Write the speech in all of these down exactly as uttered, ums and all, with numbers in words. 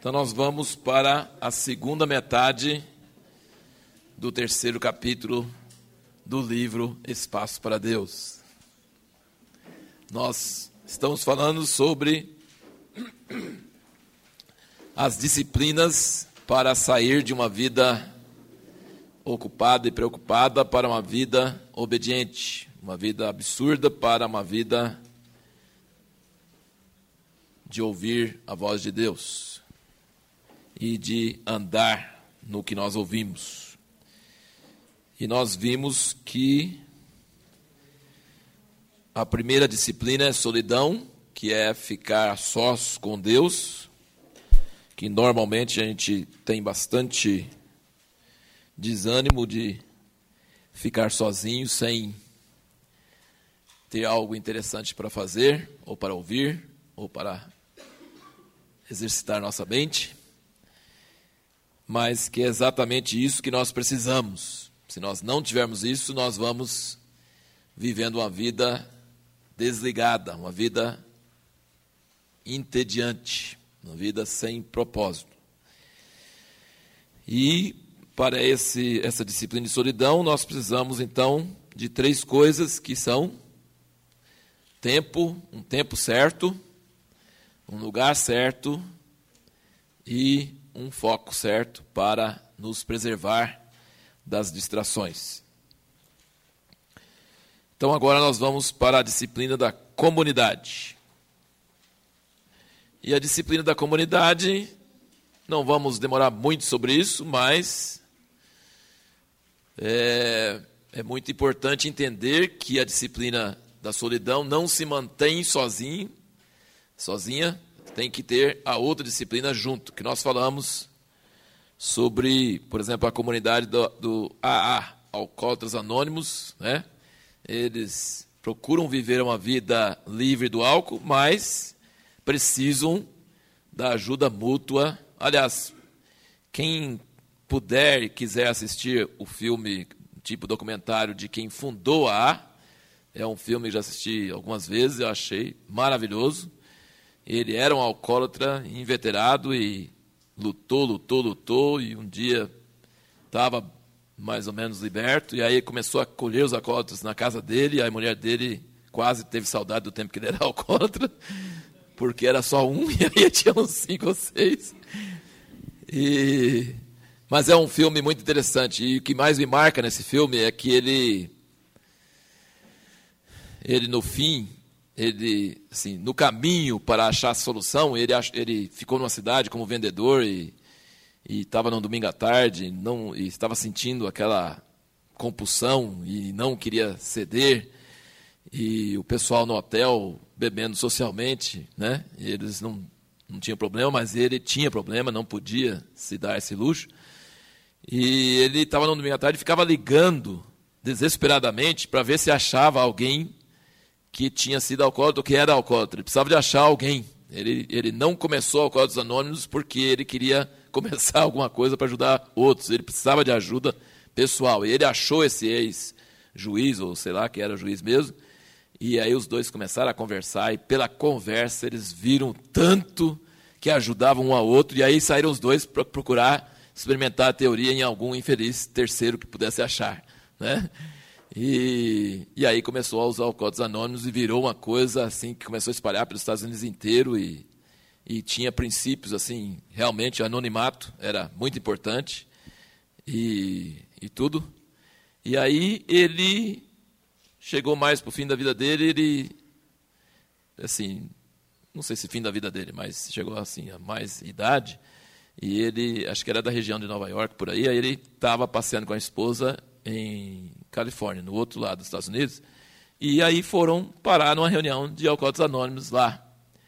Então nós vamos para a segunda metade do terceiro capítulo do livro Espaço para Deus. Nós estamos falando sobre as disciplinas para sair de uma vida ocupada e preocupada para uma vida obediente, uma vida absurda para uma vida de ouvir a voz de Deus e de andar no que nós ouvimos. E nós vimos que a primeira disciplina é solidão, que é ficar sós com Deus, que normalmente a gente tem bastante desânimo de ficar sozinho, sem ter algo interessante para fazer, ou para ouvir, ou para exercitar nossa mente, mas que é exatamente isso que nós precisamos. Se nós não tivermos isso, nós vamos vivendo uma vida desligada, uma vida entediante, uma vida sem propósito. E para esse, essa disciplina de solidão, nós precisamos então de três coisas que são tempo, um tempo certo, um lugar certo e um foco certo para nos preservar das distrações. Então agora nós vamos para a disciplina da comunidade. E a disciplina da comunidade, não vamos demorar muito sobre isso, mas é, é muito importante entender que a disciplina da solidão não se mantém sozinho, sozinha, tem que ter a outra disciplina junto, que nós falamos sobre, por exemplo, a comunidade do, do A A, Alcoólatras Anônimos, né? Eles procuram viver uma vida livre do álcool, mas precisam da ajuda mútua. Aliás, quem puder e quiser assistir o filme, tipo documentário de quem fundou a A A, é um filme que já assisti algumas vezes, eu achei maravilhoso. Ele era um alcoólatra inveterado e lutou, lutou, lutou, e um dia estava mais ou menos liberto, e aí começou a colher os alcoólatras na casa dele, e a mulher dele quase teve saudade do tempo que ele era alcoólatra, porque era só um, e aí tinha uns cinco ou seis. E... Mas é um filme muito interessante, e o que mais me marca nesse filme é que ele, ele no fim... Ele, assim, no caminho para achar a solução, ele, ele ficou numa cidade como vendedor e estava num domingo à tarde, não, e estava sentindo aquela compulsão e não queria ceder. E o pessoal no hotel bebendo socialmente, né? E eles não, não tinham problema, mas ele tinha problema, não podia se dar esse luxo. E ele estava num domingo à tarde e ficava ligando desesperadamente para ver se achava alguém que tinha sido alcoólatra, que era alcoólatra. Ele precisava de achar alguém. Ele, ele não começou Alcoólatras Anônimos porque ele queria começar alguma coisa para ajudar outros. Ele precisava de ajuda pessoal. E ele achou esse ex-juiz, ou sei lá, que era juiz mesmo, e aí os dois começaram a conversar, e pela conversa eles viram tanto que ajudavam um ao outro, e aí saíram os dois para procurar experimentar a teoria em algum infeliz terceiro que pudesse achar, né? E, e aí começou a usar Alcoólatras Anônimos e virou uma coisa assim que começou a espalhar pelos Estados Unidos inteiro e, e tinha princípios assim, realmente o anonimato era muito importante e, e tudo. E aí ele chegou mais para o fim da vida dele, ele, assim, não sei se fim da vida dele, mas chegou assim a mais idade, e ele, acho que era da região de Nova York, por aí, aí ele estava passeando com a esposa em Califórnia, no outro lado dos Estados Unidos, e aí foram parar numa reunião de Alcoólatras Anônimos lá.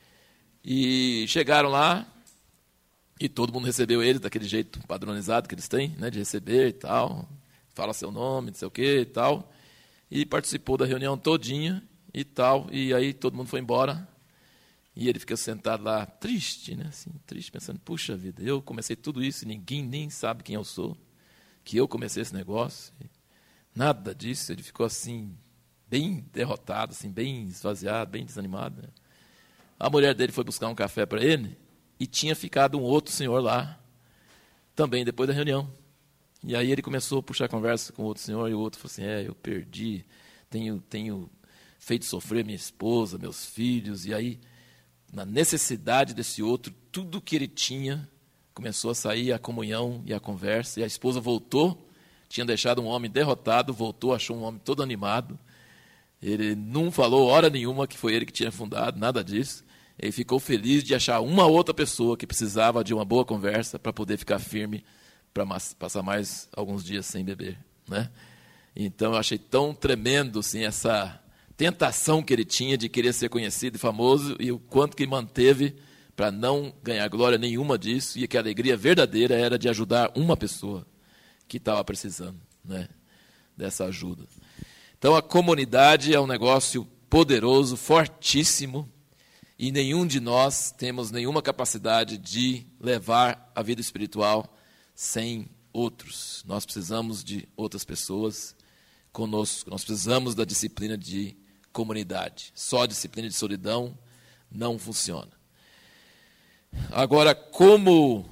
E chegaram lá, e todo mundo recebeu eles daquele jeito padronizado que eles têm, né, de receber e tal, fala seu nome, não sei o quê e tal, e participou da reunião todinha e tal, e aí todo mundo foi embora, e ele fica sentado lá, triste, né, assim, triste, pensando, puxa vida, eu comecei tudo isso e ninguém nem sabe quem eu sou, que eu comecei esse negócio, nada disso. Ele ficou assim, bem derrotado, assim, bem esvaziado, bem desanimado, né? A mulher dele foi buscar um café para ele, e tinha ficado um outro senhor lá, também depois da reunião. E aí ele começou a puxar conversa com o outro senhor, e o outro falou assim, é, eu perdi, tenho, tenho feito sofrer minha esposa, meus filhos, e aí, na necessidade desse outro, tudo que ele tinha, começou a sair a comunhão e a conversa, e a esposa voltou, tinha deixado um homem derrotado, voltou, achou um homem todo animado, ele não falou hora nenhuma que foi ele que tinha fundado, nada disso, ele ficou feliz de achar uma outra pessoa que precisava de uma boa conversa para poder ficar firme, para passar mais alguns dias sem beber, né? Então eu achei tão tremendo assim, essa tentação que ele tinha de querer ser conhecido e famoso, e o quanto que manteve para não ganhar glória nenhuma disso, e que a alegria verdadeira era de ajudar uma pessoa que estava precisando, né, dessa ajuda. Então a comunidade é um negócio poderoso, fortíssimo, e nenhum de nós temos nenhuma capacidade de levar a vida espiritual sem outros. Nós precisamos de outras pessoas conosco. Nós precisamos da disciplina de comunidade. Só a disciplina de solidão não funciona. Agora, como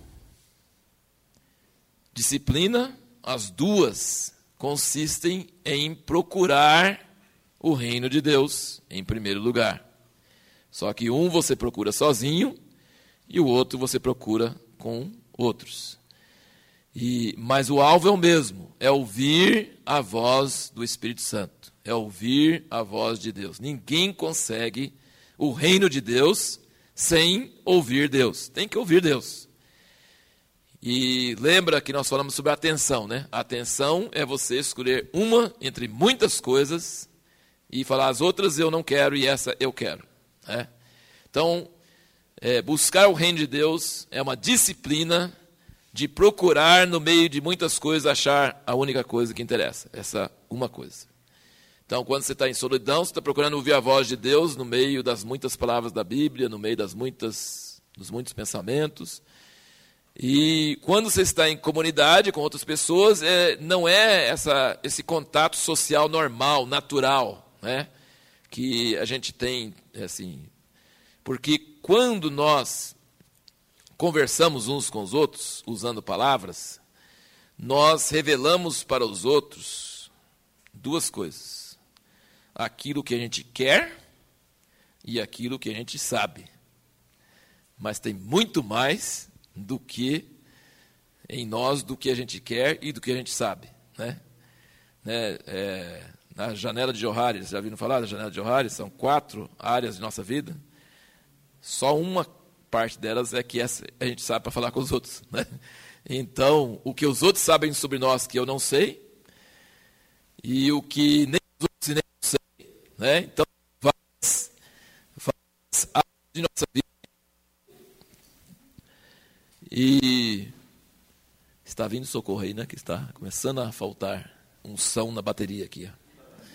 disciplina, as duas consistem em procurar o reino de Deus em primeiro lugar. Só que um você procura sozinho e o outro você procura com outros. E, mas o alvo é o mesmo, é ouvir a voz do Espírito Santo, é ouvir a voz de Deus. Ninguém consegue o reino de Deus sem ouvir Deus. Tem que ouvir Deus. E lembra que nós falamos sobre a atenção, né? A atenção é você escolher uma entre muitas coisas e falar as outras eu não quero e essa eu quero. É. Então, é, buscar o reino de Deus é uma disciplina de procurar no meio de muitas coisas achar a única coisa que interessa, essa uma coisa. Então, quando você está em solidão, você está procurando ouvir a voz de Deus no meio das muitas palavras da Bíblia, no meio das muitas, dos muitos pensamentos. E quando você está em comunidade com outras pessoas, é, não é essa, esse contato social normal, natural, né, que a gente tem, assim, porque quando nós conversamos uns com os outros, usando palavras, nós revelamos para os outros duas coisas. Aquilo que a gente quer e aquilo que a gente sabe. Mas tem muito mais do que em nós, do que a gente quer e do que a gente sabe, né? né é, na janela de Johari, já ouviram falar da janela de Johari? São quatro áreas de nossa vida. Só uma parte delas é que essa a gente sabe para falar com os outros, né? Então, o que os outros sabem sobre nós que eu não sei, e o que nem os outros nem eu sei, né? Então, várias, várias áreas de nossa vida. E está vindo socorro aí, né? Que está começando a faltar unção na bateria aqui, ó.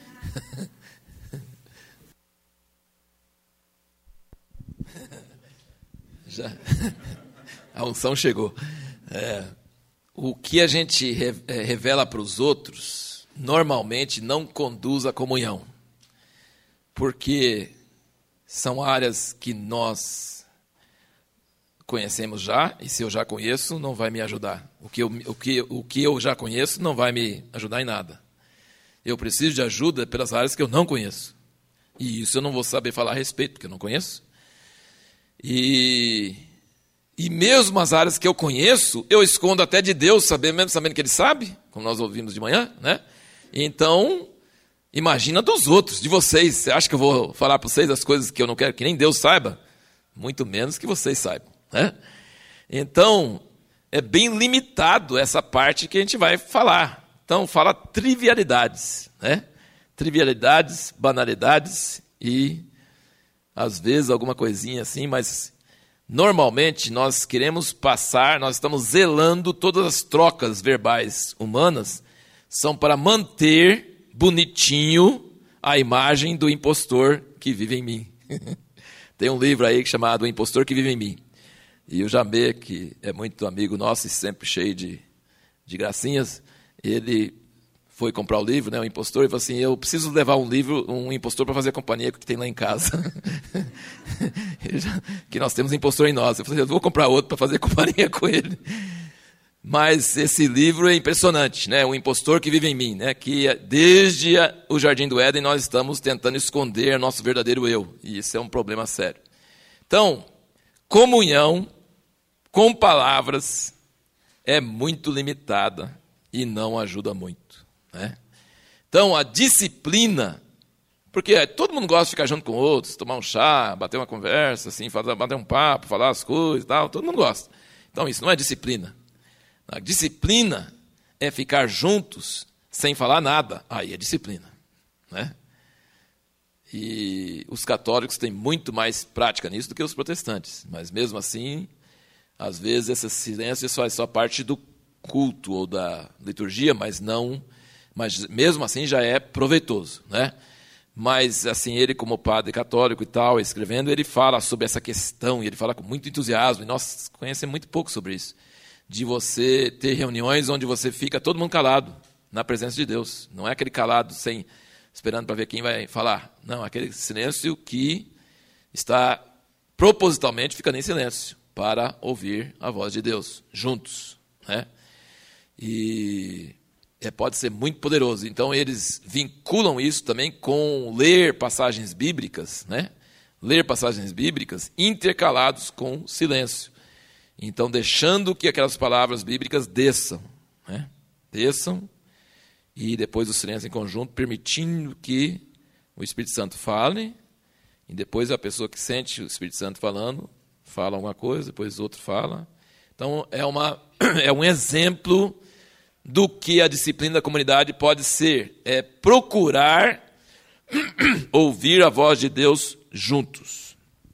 Já, a unção chegou. É, o que a gente re, é, revela para os outros, normalmente não conduz à comunhão. Porque são áreas que nós conhecemos já, e se eu já conheço, não vai me ajudar. O que eu, o que, o que eu já conheço não vai me ajudar em nada. Eu preciso de ajuda pelas áreas que eu não conheço. E isso eu não vou saber falar a respeito, porque eu não conheço. E, e mesmo as áreas que eu conheço, eu escondo até de Deus, sabendo, mesmo sabendo que Ele sabe, como nós ouvimos de manhã, né? Então, imagina dos outros, de vocês. Você acha que eu vou falar para vocês as coisas que eu não quero que nem Deus saiba? Muito menos que vocês saibam, né? Então, é bem limitado essa parte que a gente vai falar. Então, fala trivialidades, né? Trivialidades, banalidades e, às vezes, alguma coisinha assim, mas normalmente nós queremos passar, nós estamos zelando todas as trocas verbais humanas, são para manter bonitinho a imagem do impostor que vive em mim. Tem um livro aí chamado O Impostor que Vive em Mim. E o Jamê, que é muito amigo nosso e sempre cheio de, de gracinhas, ele foi comprar o livro, né, o impostor, e falou assim, eu preciso levar um livro, um impostor para fazer companhia com o que tem lá em casa. Que nós temos impostor em nós. Eu falei, eu vou comprar outro para fazer companhia com ele. Mas esse livro é impressionante, né? O impostor que vive em mim, né? Que desde o Jardim do Éden nós estamos tentando esconder nosso verdadeiro eu. E isso é um problema sério. Então, comunhão com palavras é muito limitada e não ajuda muito, né? Então, a disciplina, porque todo mundo gosta de ficar junto com outros, tomar um chá, bater uma conversa, assim, fazer, bater um papo, falar as coisas e tal, todo mundo gosta. Então, isso não é disciplina. A disciplina é ficar juntos sem falar nada. Aí é disciplina, né? E os católicos têm muito mais prática nisso do que os protestantes. Mas, mesmo assim, às vezes, esse silêncio só é só parte do culto ou da liturgia, mas não, mas mesmo assim já é proveitoso, né? Mas assim, ele como padre católico e tal, escrevendo, ele fala sobre essa questão, e ele fala com muito entusiasmo, e nós conhecemos muito pouco sobre isso, de você ter reuniões onde você fica todo mundo calado, na presença de Deus. Não é aquele calado sem, esperando para ver quem vai falar. Não, é aquele silêncio que está propositalmente ficando em silêncio, para ouvir a voz de Deus, juntos, né? E é, pode ser muito poderoso. Então, eles vinculam isso também com ler passagens bíblicas, né? Ler passagens bíblicas intercalados com silêncio. Então, deixando que aquelas palavras bíblicas desçam, né? Desçam, e depois o silêncio em conjunto, permitindo que o Espírito Santo fale, e depois a pessoa que sente o Espírito Santo falando, fala alguma coisa, depois outro fala. Então, é, uma, é um exemplo do que a disciplina da comunidade pode ser. É procurar ouvir a voz de Deus juntos.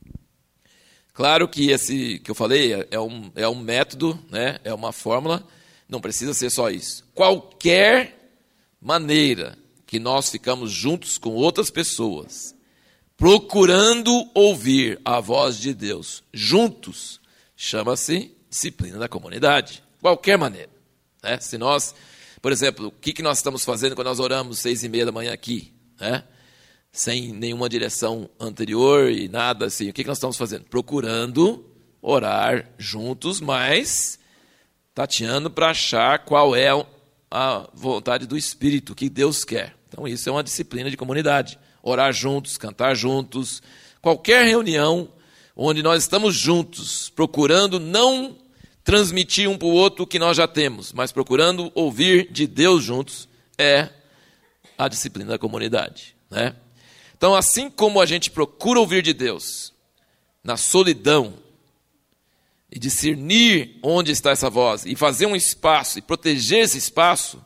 Claro que esse que eu falei é um, é um método, né? É uma fórmula, não precisa ser só isso. Qualquer maneira que nós ficamos juntos com outras pessoas, procurando ouvir a voz de Deus juntos, chama-se disciplina da comunidade. Qualquer maneira, né? Se nós, por exemplo, o que, que nós estamos fazendo quando nós oramos seis e meia da manhã aqui, né? Sem nenhuma direção anterior e nada assim, o que, que nós estamos fazendo? Procurando orar juntos, mas tateando para achar qual é a vontade do Espírito, o que Deus quer. Então isso é uma disciplina de comunidade. Orar juntos, cantar juntos, qualquer reunião onde nós estamos juntos, procurando não transmitir um para o outro o que nós já temos, mas procurando ouvir de Deus juntos, é a disciplina da comunidade, né? Então, assim como a gente procura ouvir de Deus na solidão e discernir onde está essa voz e fazer um espaço e proteger esse espaço,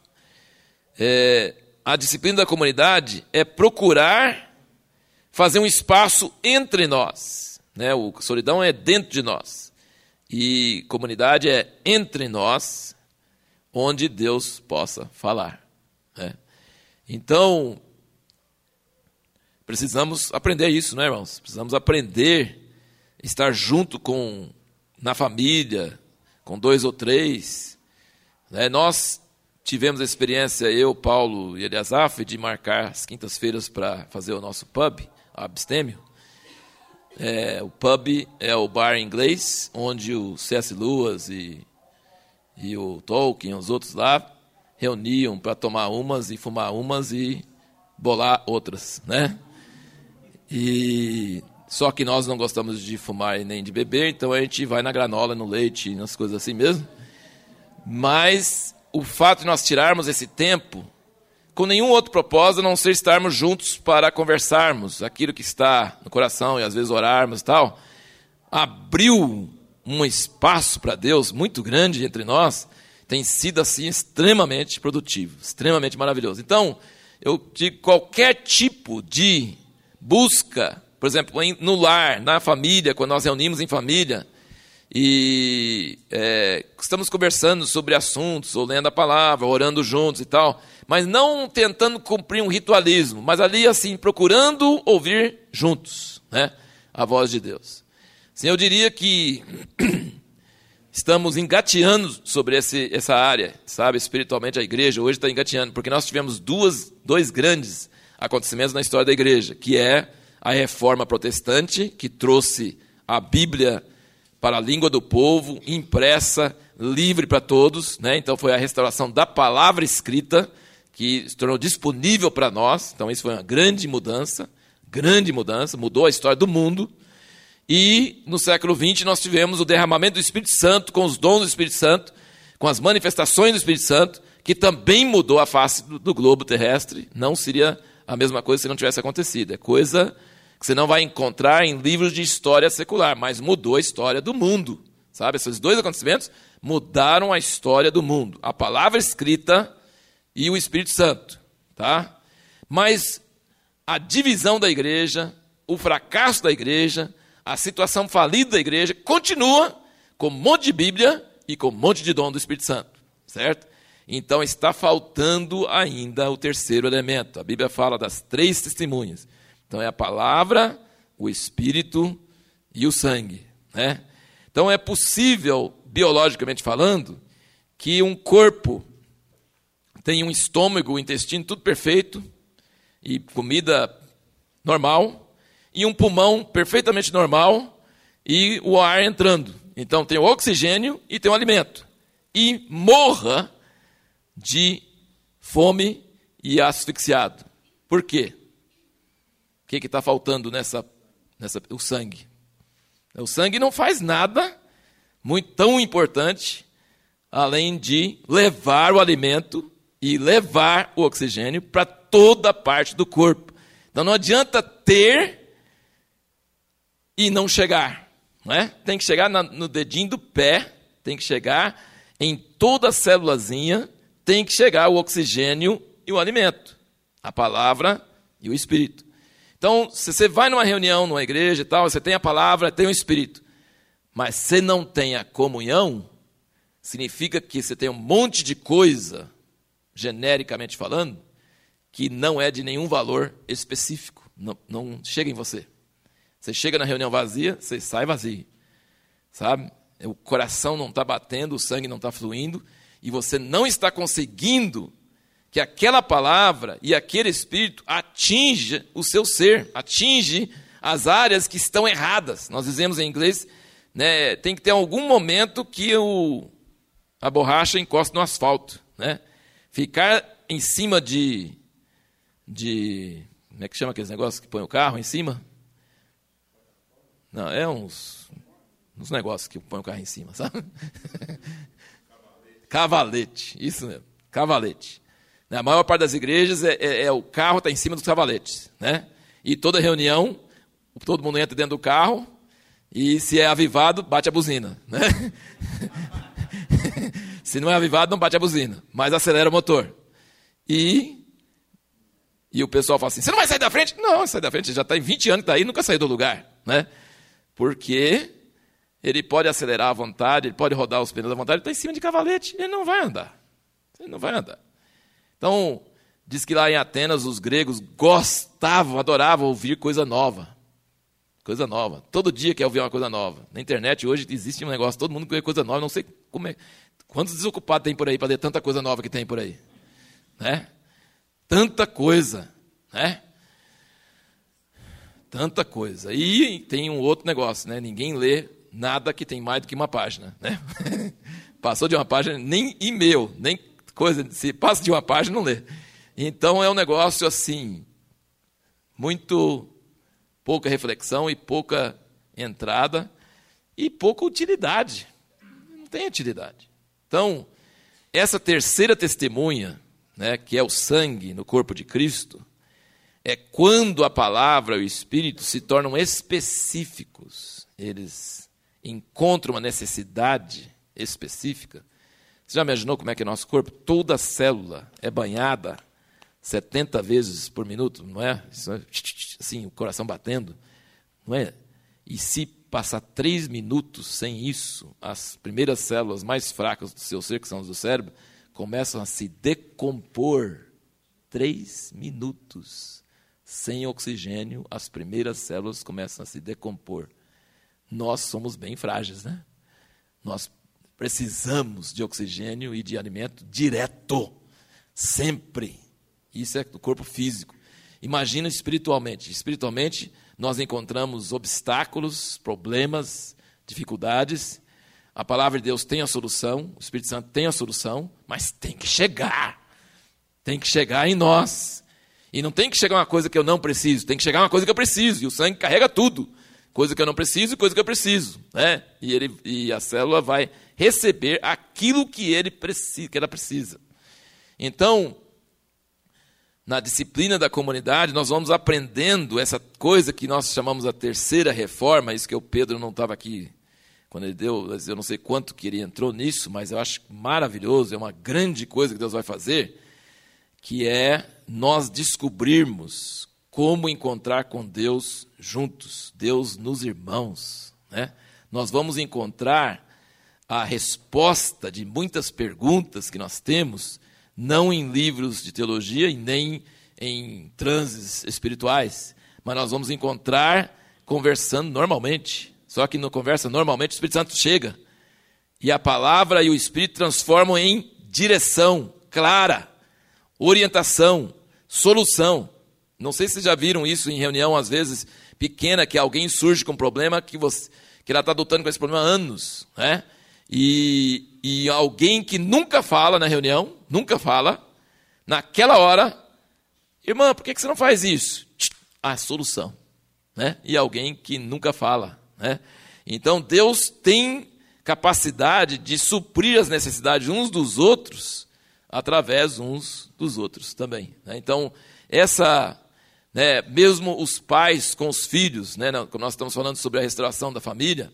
é, a disciplina da comunidade é procurar fazer um espaço entre nós, né? O solidão é dentro de nós e comunidade é entre nós, onde Deus possa falar, né? Então, precisamos aprender isso, né, irmãos? Precisamos aprender a estar junto com, na família, com dois ou três, né? Nós tivemos a experiência, eu, Paulo e Eliasaf, de marcar as quintas-feiras para fazer o nosso pub, Abstêmio. É, o pub é o bar em inglês, onde o C S Lewis e, e o Tolkien, os outros lá, reuniam para tomar umas e fumar umas e bolar outras, né? E só que nós não gostamos de fumar e nem de beber, então a gente vai na granola, no leite, nas coisas assim mesmo. Mas o fato de nós tirarmos esse tempo, com nenhum outro propósito, a não ser estarmos juntos para conversarmos aquilo que está no coração e às vezes orarmos e tal, abriu um espaço para Deus muito grande entre nós, tem sido assim extremamente produtivo, extremamente maravilhoso. Então, eu digo, qualquer tipo de busca, por exemplo, no lar, na família, quando nós reunimos em família, e é, estamos conversando sobre assuntos, ou lendo a palavra, orando juntos e tal, mas não tentando cumprir um ritualismo, mas ali assim, procurando ouvir juntos, né, a voz de Deus. Assim, eu diria que estamos engateando sobre esse, essa área, sabe? Espiritualmente a igreja hoje está engateando, porque nós tivemos duas, dois grandes acontecimentos na história da igreja, que é a reforma protestante, que trouxe a Bíblia para a língua do povo, impressa, livre para todos, né? Então foi a restauração da palavra escrita, que se tornou disponível para nós. Então isso foi uma grande mudança, grande mudança, mudou a história do mundo. E no século vinte nós tivemos o derramamento do Espírito Santo, com os dons do Espírito Santo, com as manifestações do Espírito Santo, que também mudou a face do, do globo terrestre. Não seria a mesma coisa se não tivesse acontecido. É coisa que você não vai encontrar em livros de história secular, mas mudou a história do mundo. Sabe? Esses dois acontecimentos mudaram a história do mundo. A palavra escrita e o Espírito Santo. Tá? Mas a divisão da igreja, o fracasso da igreja, a situação falida da igreja continua com um monte de Bíblia e com um monte de dom do Espírito Santo. Certo? Então está faltando ainda o terceiro elemento. A Bíblia fala das três testemunhas. Então é a palavra, o Espírito e o sangue. Né? Então é possível, biologicamente falando, que um corpo tenha um estômago, um intestino, tudo perfeito, e comida normal, e um pulmão perfeitamente normal, e o ar entrando. Então tem o oxigênio e tem o alimento. E morra de fome e asfixiado. Por quê? O que está faltando nessa, nessa... O sangue. O sangue não faz nada muito tão importante, além de levar o alimento e levar o oxigênio para toda parte do corpo. Então não adianta ter e não chegar. Não é? Tem que chegar na, no dedinho do pé, tem que chegar em toda a célulazinha, tem que chegar o oxigênio e o alimento, a palavra e o Espírito. Então, se você vai numa reunião, numa igreja e tal, você tem a palavra, tem o Espírito, mas você não tem a comunhão, significa que você tem um monte de coisa, genericamente falando, que não é de nenhum valor específico, não, não chega em você. Você chega na reunião vazia, você sai vazio, sabe? O coração não está batendo, o sangue não está fluindo, e você não está conseguindo que aquela palavra e aquele Espírito atinja o seu ser, atinge as áreas que estão erradas. Nós dizemos em inglês, né, tem que ter algum momento que o, a borracha encosta no asfalto. Né? Ficar em cima de, de... Como é que chama aqueles negócios que põe o carro em cima? Não, é uns, uns negócios que põe o carro em cima, sabe? Cavalete. Cavalete, isso mesmo, cavalete. Na maior parte das igrejas, é, é, é o carro está em cima dos cavaletes. Né? E toda reunião, todo mundo entra dentro do carro, e se é avivado, bate a buzina. Né? Se não é avivado, não bate a buzina, mas acelera o motor. E, e o pessoal fala assim, você não vai sair da frente? Não, sai da frente, já está em vinte anos que está aí, nunca saiu do lugar. Né? Porque ele pode acelerar à vontade, ele pode rodar os pneus à vontade, ele está em cima de cavalete, ele não vai andar. Ele não vai andar. Então, diz que lá em Atenas os gregos gostavam, adoravam ouvir coisa nova. Coisa nova. Todo dia quer ouvir uma coisa nova. Na internet hoje existe um negócio, todo mundo quer coisa nova, não sei como é. Quantos desocupados tem por aí para ler tanta coisa nova que tem por aí? Né? Tanta coisa. Né? Tanta coisa. E tem um outro negócio, né? Ninguém lê nada que tem mais do que uma página. Né? Passou de uma página, nem e-mail, nem coisa, se passa de uma página, não lê. Então é um negócio assim, muito pouca reflexão e pouca entrada e pouca utilidade. Não tem utilidade. Então, essa terceira testemunha, né, que é o sangue no corpo de Cristo, é quando a palavra e o Espírito se tornam específicos. Eles encontram uma necessidade específica. Você já imaginou como é que é nosso corpo? Toda célula é banhada setenta vezes por minuto, não é? Assim, o coração batendo, não é? E se passar três minutos sem isso, as primeiras células mais fracas do seu ser, que são as do cérebro, começam a se decompor. Três minutos sem oxigênio, as primeiras células começam a se decompor. Nós somos bem frágeis, né? Nós precisamos de oxigênio e de alimento direto, sempre. Isso é do corpo físico. Imagina espiritualmente. Espiritualmente, nós encontramos obstáculos, problemas, dificuldades. A palavra de Deus tem a solução, o Espírito Santo tem a solução, mas tem que chegar. Tem que chegar em nós. E não tem que chegar uma coisa que eu não preciso, tem que chegar uma coisa que eu preciso. E o sangue carrega tudo. Coisa que eu não preciso e coisa que eu preciso. Né? E, ele, e a célula vai receber aquilo que, ele precisa, que ela precisa. Então, na disciplina da comunidade, nós vamos aprendendo essa coisa que nós chamamos a terceira reforma. Isso que o Pedro não estava aqui quando ele deu, eu não sei quanto que ele entrou nisso, mas eu acho maravilhoso, é uma grande coisa que Deus vai fazer, que é nós descobrirmos como encontrar com Deus juntos, Deus nos irmãos. Né? Nós vamos encontrar a resposta de muitas perguntas que nós temos, não em livros de teologia e nem em transes espirituais, mas nós vamos encontrar conversando normalmente. Só que na conversa normalmente o Espírito Santo chega e a palavra e o Espírito transformam em direção clara, orientação, solução. Não sei se vocês já viram isso em reunião, às vezes, pequena, que alguém surge com um problema que, você, que ela está lutando com esse problema há anos. Né? E, e alguém que nunca fala na reunião, nunca fala, naquela hora, irmã, por que você não faz isso? A solução. Né? E alguém que nunca fala. Né? Então, Deus tem capacidade de suprir as necessidades uns dos outros, através uns dos outros também. Né? Então, essa... Né, mesmo os pais com os filhos, né, quando nós estamos falando sobre a restauração da família,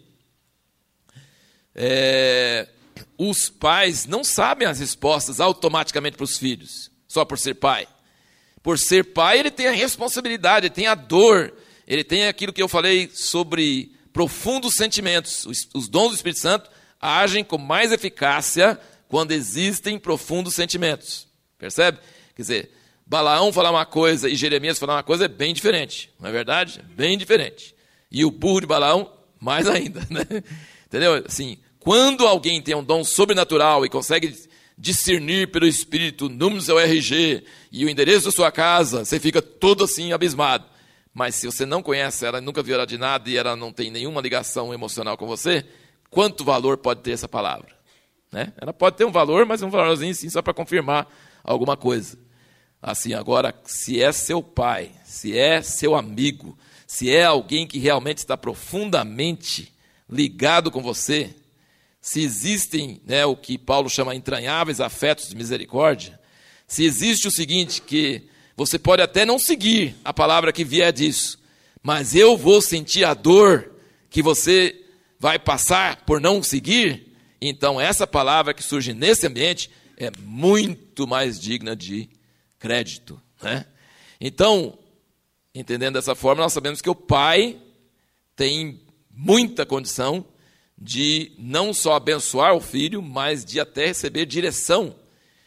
é, os pais não sabem as respostas automaticamente para os filhos, só por ser pai. Por ser pai, ele tem a responsabilidade, ele tem a dor, ele tem aquilo que eu falei sobre profundos sentimentos. Os, os dons do Espírito Santo agem com mais eficácia quando existem profundos sentimentos. Percebe? Quer dizer, Balaão falar uma coisa e Jeremias falar uma coisa é bem diferente, não é verdade? É bem diferente. E o burro de Balaão, mais ainda. Né? Entendeu? Assim, quando alguém tem um dom sobrenatural e consegue discernir pelo Espírito o número do seu R G e o endereço da sua casa, você fica todo assim abismado. Mas se você não conhece ela, nunca viu ela de nada e ela não tem nenhuma ligação emocional com você, quanto valor pode ter essa palavra? Né? Ela pode ter um valor, mas um valorzinho sim, só para confirmar alguma coisa. Assim, agora, se é seu pai, se é seu amigo, se é alguém que realmente está profundamente ligado com você, se existem, né, o que Paulo chama entranháveis afetos de misericórdia, se existe o seguinte, que você pode até não seguir a palavra que vier disso, mas eu vou sentir a dor que você vai passar por não seguir, então essa palavra que surge nesse ambiente é muito mais digna de crédito, né? Então, entendendo dessa forma, nós sabemos que o pai tem muita condição de não só abençoar o filho, mas de até receber direção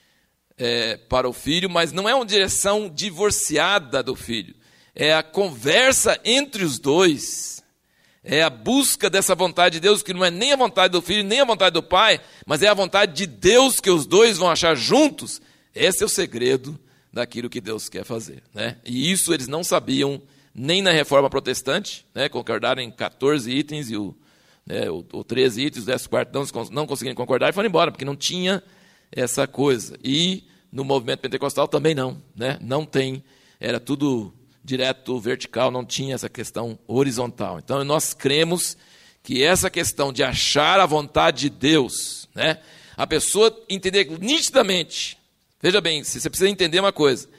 é, para o filho, mas não é uma direção divorciada do filho, é a conversa entre os dois, é a busca dessa vontade de Deus, que não é nem a vontade do filho, nem a vontade do pai, mas é a vontade de Deus que os dois vão achar juntos. Esse é o segredo daquilo que Deus quer fazer. Né? E isso eles não sabiam nem na Reforma Protestante, né? Concordaram em quatorze itens, e o, né, o, o treze itens, o décimo quarto não, não conseguiram concordar e foram embora, porque não tinha essa coisa. E no movimento pentecostal também não. Né? Não tem, era tudo direto, vertical, não tinha essa questão horizontal. Então nós cremos que essa questão de achar a vontade de Deus, né? A pessoa entender nitidamente. Veja bem, você precisa entender uma coisa,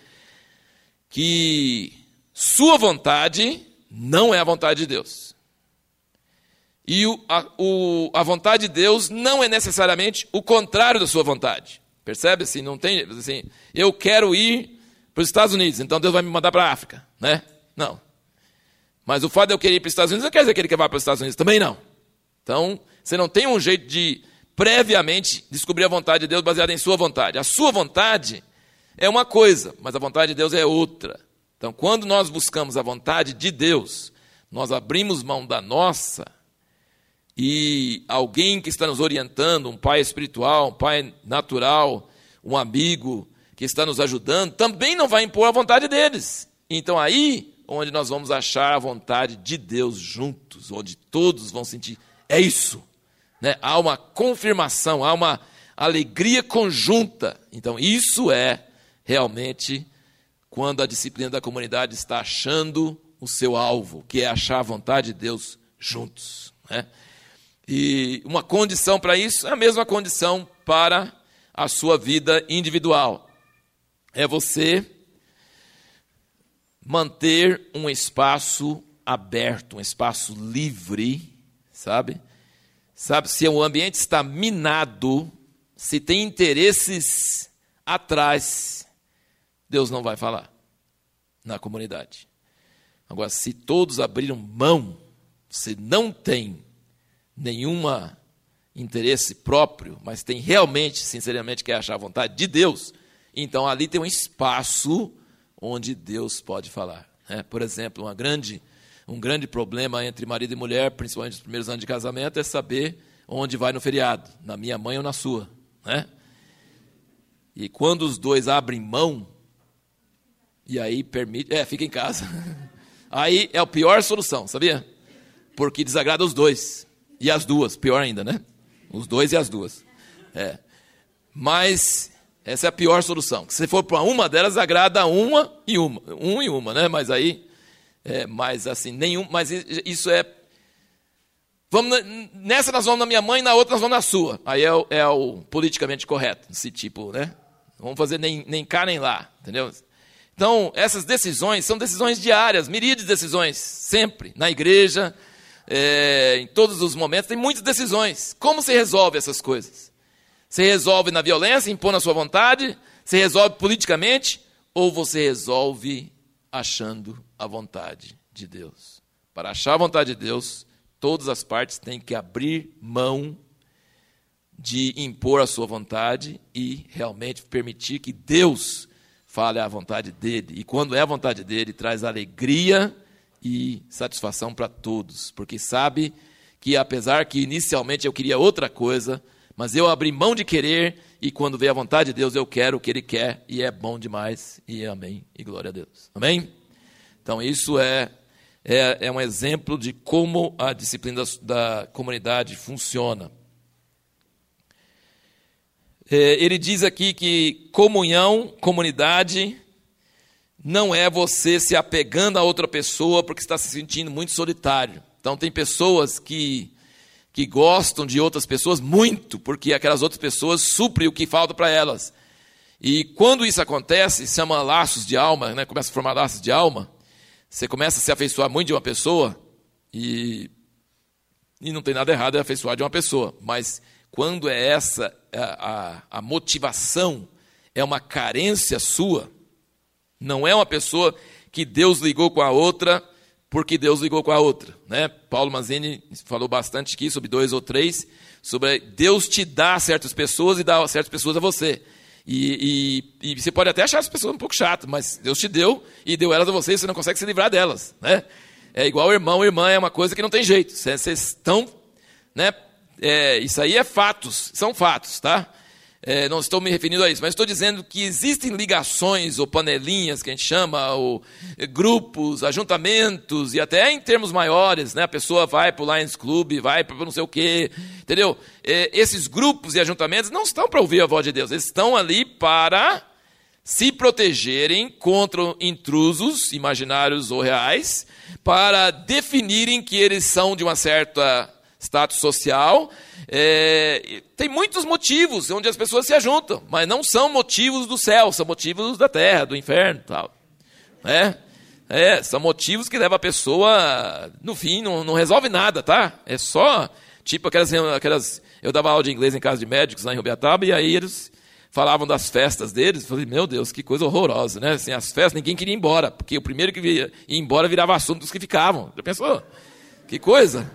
que sua vontade não é a vontade de Deus. E o, a, o, a vontade de Deus não é necessariamente o contrário da sua vontade. Percebe? Assim, não tem, assim, eu quero ir para os Estados Unidos, então Deus vai me mandar para a África. Né? Não. Mas o fato de eu querer ir para os Estados Unidos não quer dizer que ele quer ir para os Estados Unidos. Também não. Então, você não tem um jeito de previamente descobrir a vontade de Deus baseada em sua vontade. A sua vontade é uma coisa, mas a vontade de Deus é outra. Então, quando nós buscamos a vontade de Deus, nós abrimos mão da nossa e alguém que está nos orientando, um pai espiritual, um pai natural, um amigo que está nos ajudando, também não vai impor a vontade deles. Então aí, onde nós vamos achar a vontade de Deus juntos, onde todos vão sentir, é isso, né? Há uma confirmação, há uma alegria conjunta. Então isso é realmente quando a disciplina da comunidade está achando o seu alvo, que é achar a vontade de Deus juntos, né? E uma condição para isso é a mesma condição para a sua vida individual. É você manter um espaço aberto, um espaço livre, sabe? Sabe, se o ambiente está minado, se tem interesses atrás, Deus não vai falar na comunidade. Agora, se todos abriram mão, se não tem nenhuma interesse próprio, mas tem realmente, sinceramente, quer achar a vontade de Deus, então ali tem um espaço onde Deus pode falar, né? Por exemplo, uma grande, um grande problema entre marido e mulher, principalmente nos primeiros anos de casamento, é saber onde vai no feriado, na minha mãe ou na sua, né? E quando os dois abrem mão, e aí permite, é, fica em casa, aí é a pior solução, sabia? Porque desagrada os dois, e as duas, pior ainda, né? Os dois e as duas. É. Mas essa é a pior solução. Se for para uma delas, agrada uma e uma, um e uma, né? Mas aí, é, mas assim, nenhum, mas isso é, vamos nessa nós vamos na minha mãe, na outra nós vamos na sua. Aí é o, é o politicamente correto, esse tipo, né? Não vamos fazer nem, nem cá nem lá, entendeu? Então, essas decisões são decisões diárias, miríades de decisões, sempre, na igreja, é, em todos os momentos, tem muitas decisões. Como se resolve essas coisas? Você resolve na violência, impondo a sua vontade? Você resolve politicamente? Ou você resolve achando a vontade de Deus? Para achar a vontade de Deus, todas as partes têm que abrir mão de impor a sua vontade e realmente permitir que Deus fale a vontade dele. E quando é a vontade dele, traz alegria e satisfação para todos. Porque sabe que, apesar que inicialmente eu queria outra coisa, mas eu abri mão de querer, e quando veio a vontade de Deus, eu quero o que Ele quer, e é bom demais, e amém, e glória a Deus. Amém? Então, isso é, é, é um exemplo de como a disciplina da, da comunidade funciona. É, ele diz aqui que comunhão, comunidade, não é você se apegando a outra pessoa porque está se sentindo muito solitário. Então, tem pessoas que... que gostam de outras pessoas muito, porque aquelas outras pessoas suprem o que falta para elas. E quando isso acontece, se chama laços de alma, né? Começa a formar laços de alma, você começa a se afeiçoar muito de uma pessoa, e, e não tem nada errado em afeiçoar de uma pessoa, mas quando é essa a, a, a motivação, é uma carência sua, não é uma pessoa que Deus ligou com a outra, porque Deus ligou com a outra, né? Paulo Mazzini falou bastante aqui sobre dois ou três, sobre Deus te dá certas pessoas e dá certas pessoas a você. E, e, e você pode até achar as pessoas um pouco chatas, mas Deus te deu e deu elas a você e você não consegue se livrar delas, né? É igual irmão, irmã é uma coisa que não tem jeito. Vocês estão, né? É, isso aí é fatos, são fatos, tá? É, não estou me referindo a isso, mas estou dizendo que existem ligações ou panelinhas, que a gente chama, ou grupos, ajuntamentos, e até em termos maiores, né? A pessoa vai para o Lions Club, vai para não sei o quê, entendeu? É, esses grupos e ajuntamentos não estão para ouvir a voz de Deus, eles estão ali para se protegerem contra intrusos imaginários ou reais, para definirem que eles são de uma certa status social. É, tem muitos motivos onde as pessoas se ajuntam, mas não são motivos do céu, são motivos da terra, do inferno, tal, né? É, são motivos que levam a pessoa, no fim, não, não resolve nada, tá? É só, tipo aquelas, aquelas... Eu dava aula de inglês em casa de médicos lá em Rubiataba, e aí eles falavam das festas deles. Eu falei, meu Deus, que coisa horrorosa, né? Assim, as festas, ninguém queria ir embora, porque o primeiro que ia embora virava assunto dos que ficavam. Já pensou? Que coisa?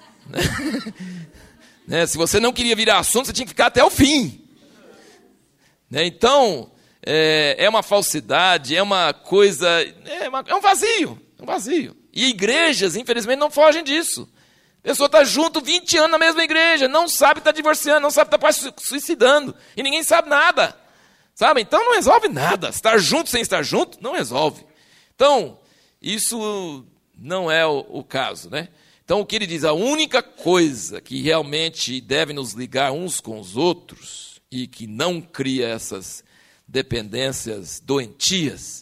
Né? Se você não queria virar assunto, você tinha que ficar até o fim. Né? Então, é, é uma falsidade, é uma coisa, é, uma, é um vazio, é um vazio. E igrejas, infelizmente, não fogem disso. pessoa está junto vinte anos na mesma igreja, não sabe estar divorciando, não sabe estar quase suicidando, e ninguém sabe nada. Sabe? Então não resolve nada. Estar junto sem estar junto, não resolve. Então, isso não é o, o caso, né? Então, o que ele diz, a única coisa que realmente deve nos ligar uns com os outros e que não cria essas dependências doentias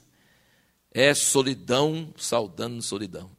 é solidão saudando solidão.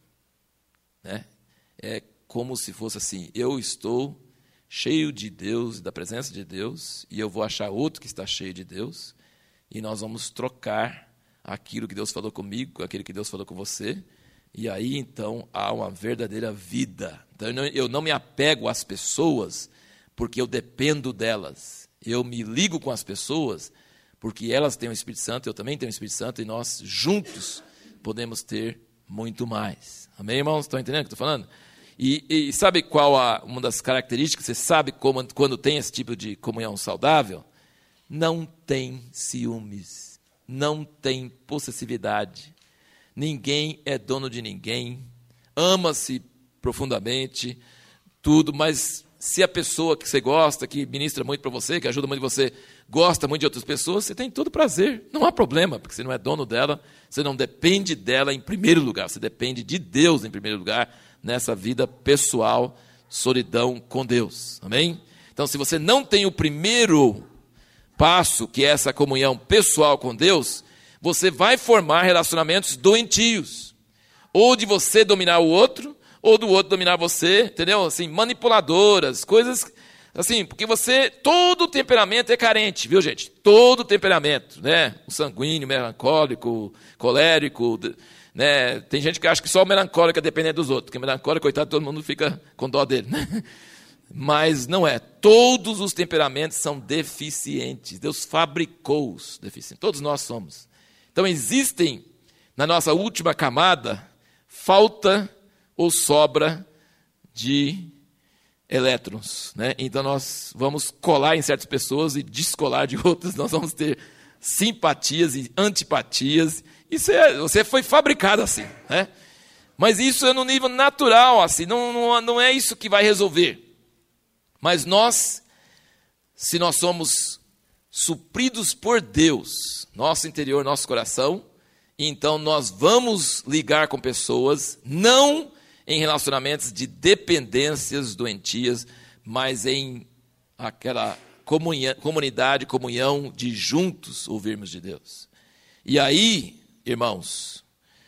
Né? É como se fosse assim, eu estou cheio de Deus, da presença de Deus, e eu vou achar outro que está cheio de Deus, e nós vamos trocar aquilo que Deus falou comigo, com aquilo que Deus falou com você, e aí, então, há uma verdadeira vida. Então, eu não, eu não me apego às pessoas porque eu dependo delas. Eu me ligo com as pessoas porque elas têm o Espírito Santo, eu também tenho o Espírito Santo, e nós, juntos, podemos ter muito mais. Amém, irmãos? Estão entendendo o que eu estou falando? E, e sabe qual a, uma das características? Você sabe como, quando tem esse tipo de comunhão saudável? Não tem ciúmes, não tem possessividade. Ninguém é dono de ninguém, ama-se profundamente, tudo, mas se a pessoa que você gosta, que ministra muito para você, que ajuda muito você, gosta muito de outras pessoas, você tem todo prazer, não há problema, porque você não é dono dela, você não depende dela em primeiro lugar, você depende de Deus em primeiro lugar, nessa vida pessoal, solidão com Deus, amém? Então, se você não tem o primeiro passo, que é essa comunhão pessoal com Deus, você vai formar relacionamentos doentios, ou de você dominar o outro, ou do outro dominar você, entendeu? Assim, manipuladoras, coisas assim, porque você, todo temperamento é carente, viu, gente? Todo temperamento, né? O sanguíneo, melancólico, colérico, né? Tem gente que acha que só o melancólico é dependente dos outros, porque o melancólico, coitado, todo mundo fica com dó dele, né? Mas não é. Todos os temperamentos são deficientes. Deus fabricou-os deficientes. Todos nós somos. Então, existem, na nossa última camada, falta ou sobra de elétrons. Né? Então, nós vamos colar em certas pessoas e descolar de outras. Nós vamos ter simpatias e antipatias. Isso é, você foi fabricado assim. Né? Mas isso é no nível natural, assim. Não, não, não é isso que vai resolver. Mas nós, se nós somos supridos por Deus, nosso interior, nosso coração, então nós vamos ligar com pessoas, não em relacionamentos de dependências doentias, mas em aquela comunhão, comunidade, comunhão de juntos ouvirmos de Deus. E aí, irmãos,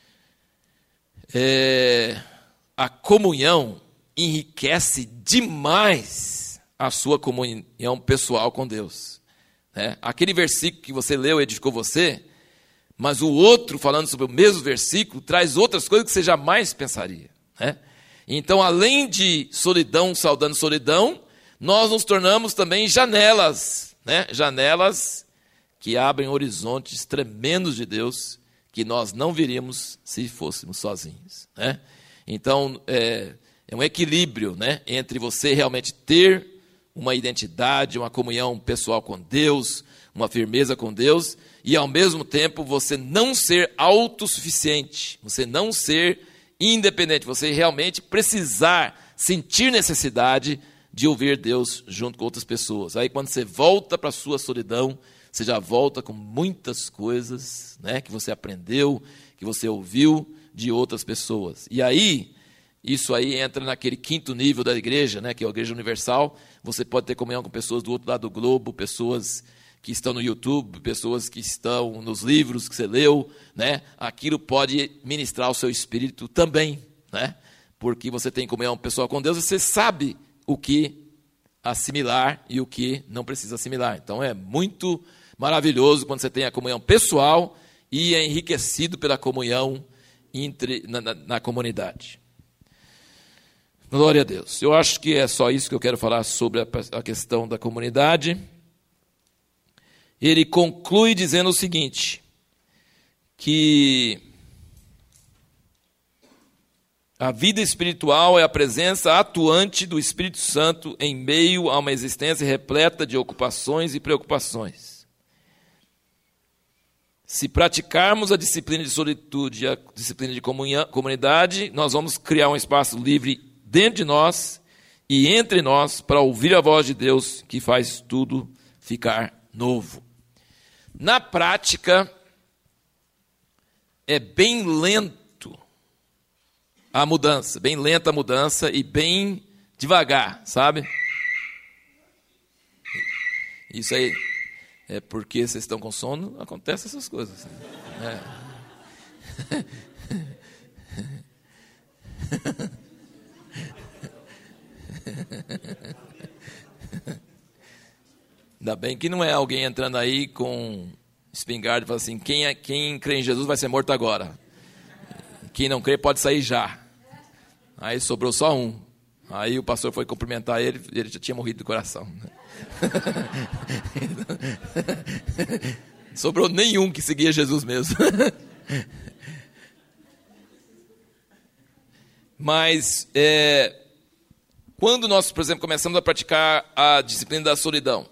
é, a comunhão enriquece demais a sua comunhão pessoal com Deus. Né? Aquele versículo que você leu edificou você, mas o outro, falando sobre o mesmo versículo, traz outras coisas que você jamais pensaria. Né? Então, além de solidão, saudando solidão, nós nos tornamos também janelas, né? Janelas que abrem horizontes tremendos de Deus, que nós não viríamos se fôssemos sozinhos. Né? Então, é, é um equilíbrio, né, entre você realmente ter uma identidade, uma comunhão pessoal com Deus, uma firmeza com Deus, e ao mesmo tempo você não ser autossuficiente, você não ser independente, você realmente precisar, sentir necessidade de ouvir Deus junto com outras pessoas. Aí quando você volta para a sua solidão, você já volta com muitas coisas, né, que você aprendeu, que você ouviu de outras pessoas. E aí, isso aí entra naquele quinto nível da igreja, né, que é a igreja universal. Você pode ter comunhão com pessoas do outro lado do globo, pessoas que estão no YouTube, pessoas que estão nos livros que você leu, né? Aquilo pode ministrar o seu espírito também, né? Porque você tem comunhão pessoal com Deus, você sabe o que assimilar e o que não precisa assimilar. Então é muito maravilhoso quando você tem a comunhão pessoal e é enriquecido pela comunhão entre, na, na, na comunidade. Glória a Deus. Eu acho que é só isso que eu quero falar sobre a, a questão da comunidade. Ele conclui dizendo o seguinte, que a vida espiritual é a presença atuante do Espírito Santo em meio a uma existência repleta de ocupações e preocupações. Se praticarmos a disciplina de solitude e a disciplina de comunhão, comunidade, nós vamos criar um espaço livre dentro de nós e entre nós para ouvir a voz de Deus que faz tudo ficar novo. Na prática, é bem lento a mudança, bem lenta a mudança e bem devagar, sabe? Isso aí é porque vocês estão com sono, acontecem essas coisas. É. Ainda bem que não é alguém entrando aí com espingarda e falando assim, quem, é, quem crê em Jesus vai ser morto agora. Quem não crê pode sair já. Aí sobrou só um. Aí o pastor foi cumprimentar ele, ele já tinha morrido do coração. Sobrou nenhum que seguia Jesus mesmo. Mas, é, quando nós, por exemplo, começamos a praticar a disciplina da solidão,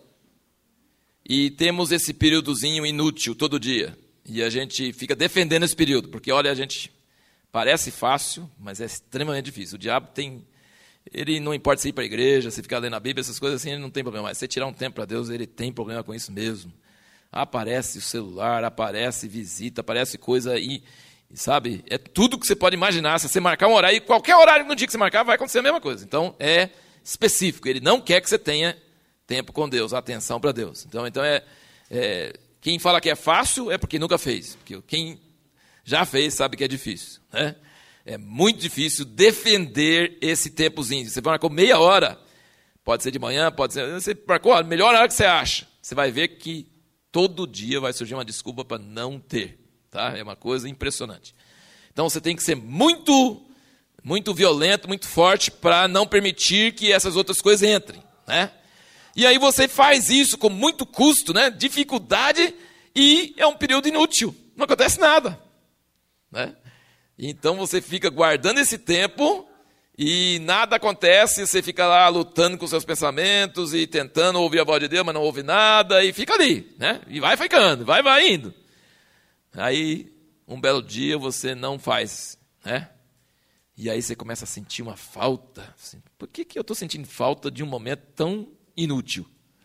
e temos esse períodozinho inútil todo dia, e a gente fica defendendo esse período, porque, olha, a gente parece fácil, mas é extremamente difícil. O diabo tem, ele não importa se ir para a igreja, se ficar lendo a Bíblia, essas coisas assim, ele não tem problema. Mas se você tirar um tempo para Deus, ele tem problema com isso mesmo. Aparece o celular, aparece visita, aparece coisa aí, sabe? É tudo que você pode imaginar. Se você marcar um horário, e qualquer horário no dia que você marcar, vai acontecer a mesma coisa. Então, é específico. Ele não quer que você tenha tempo com Deus, atenção para Deus. Então, então é, é, quem fala que é fácil é porque nunca fez. Porque quem já fez sabe que é difícil, né? É muito difícil defender esse tempozinho. Você marcou meia hora, pode ser de manhã, pode ser... Você marcou a melhor hora que você acha. Você vai ver que todo dia vai surgir uma desculpa para não ter. Tá? É uma coisa impressionante. Então você tem que ser muito, muito violento, muito forte para não permitir que essas outras coisas entrem, né? E aí você faz isso com muito custo, né? Dificuldade, e é um período inútil. Não acontece nada, né? Então você fica guardando esse tempo e nada acontece, você fica lá lutando com seus pensamentos e tentando ouvir a voz de Deus, mas não ouve nada, e fica ali, né? E vai ficando, vai, vai indo. Aí, um belo dia, você não faz, né? E aí você começa a sentir uma falta. Assim, por que, que eu estou sentindo falta de um momento tão inútil?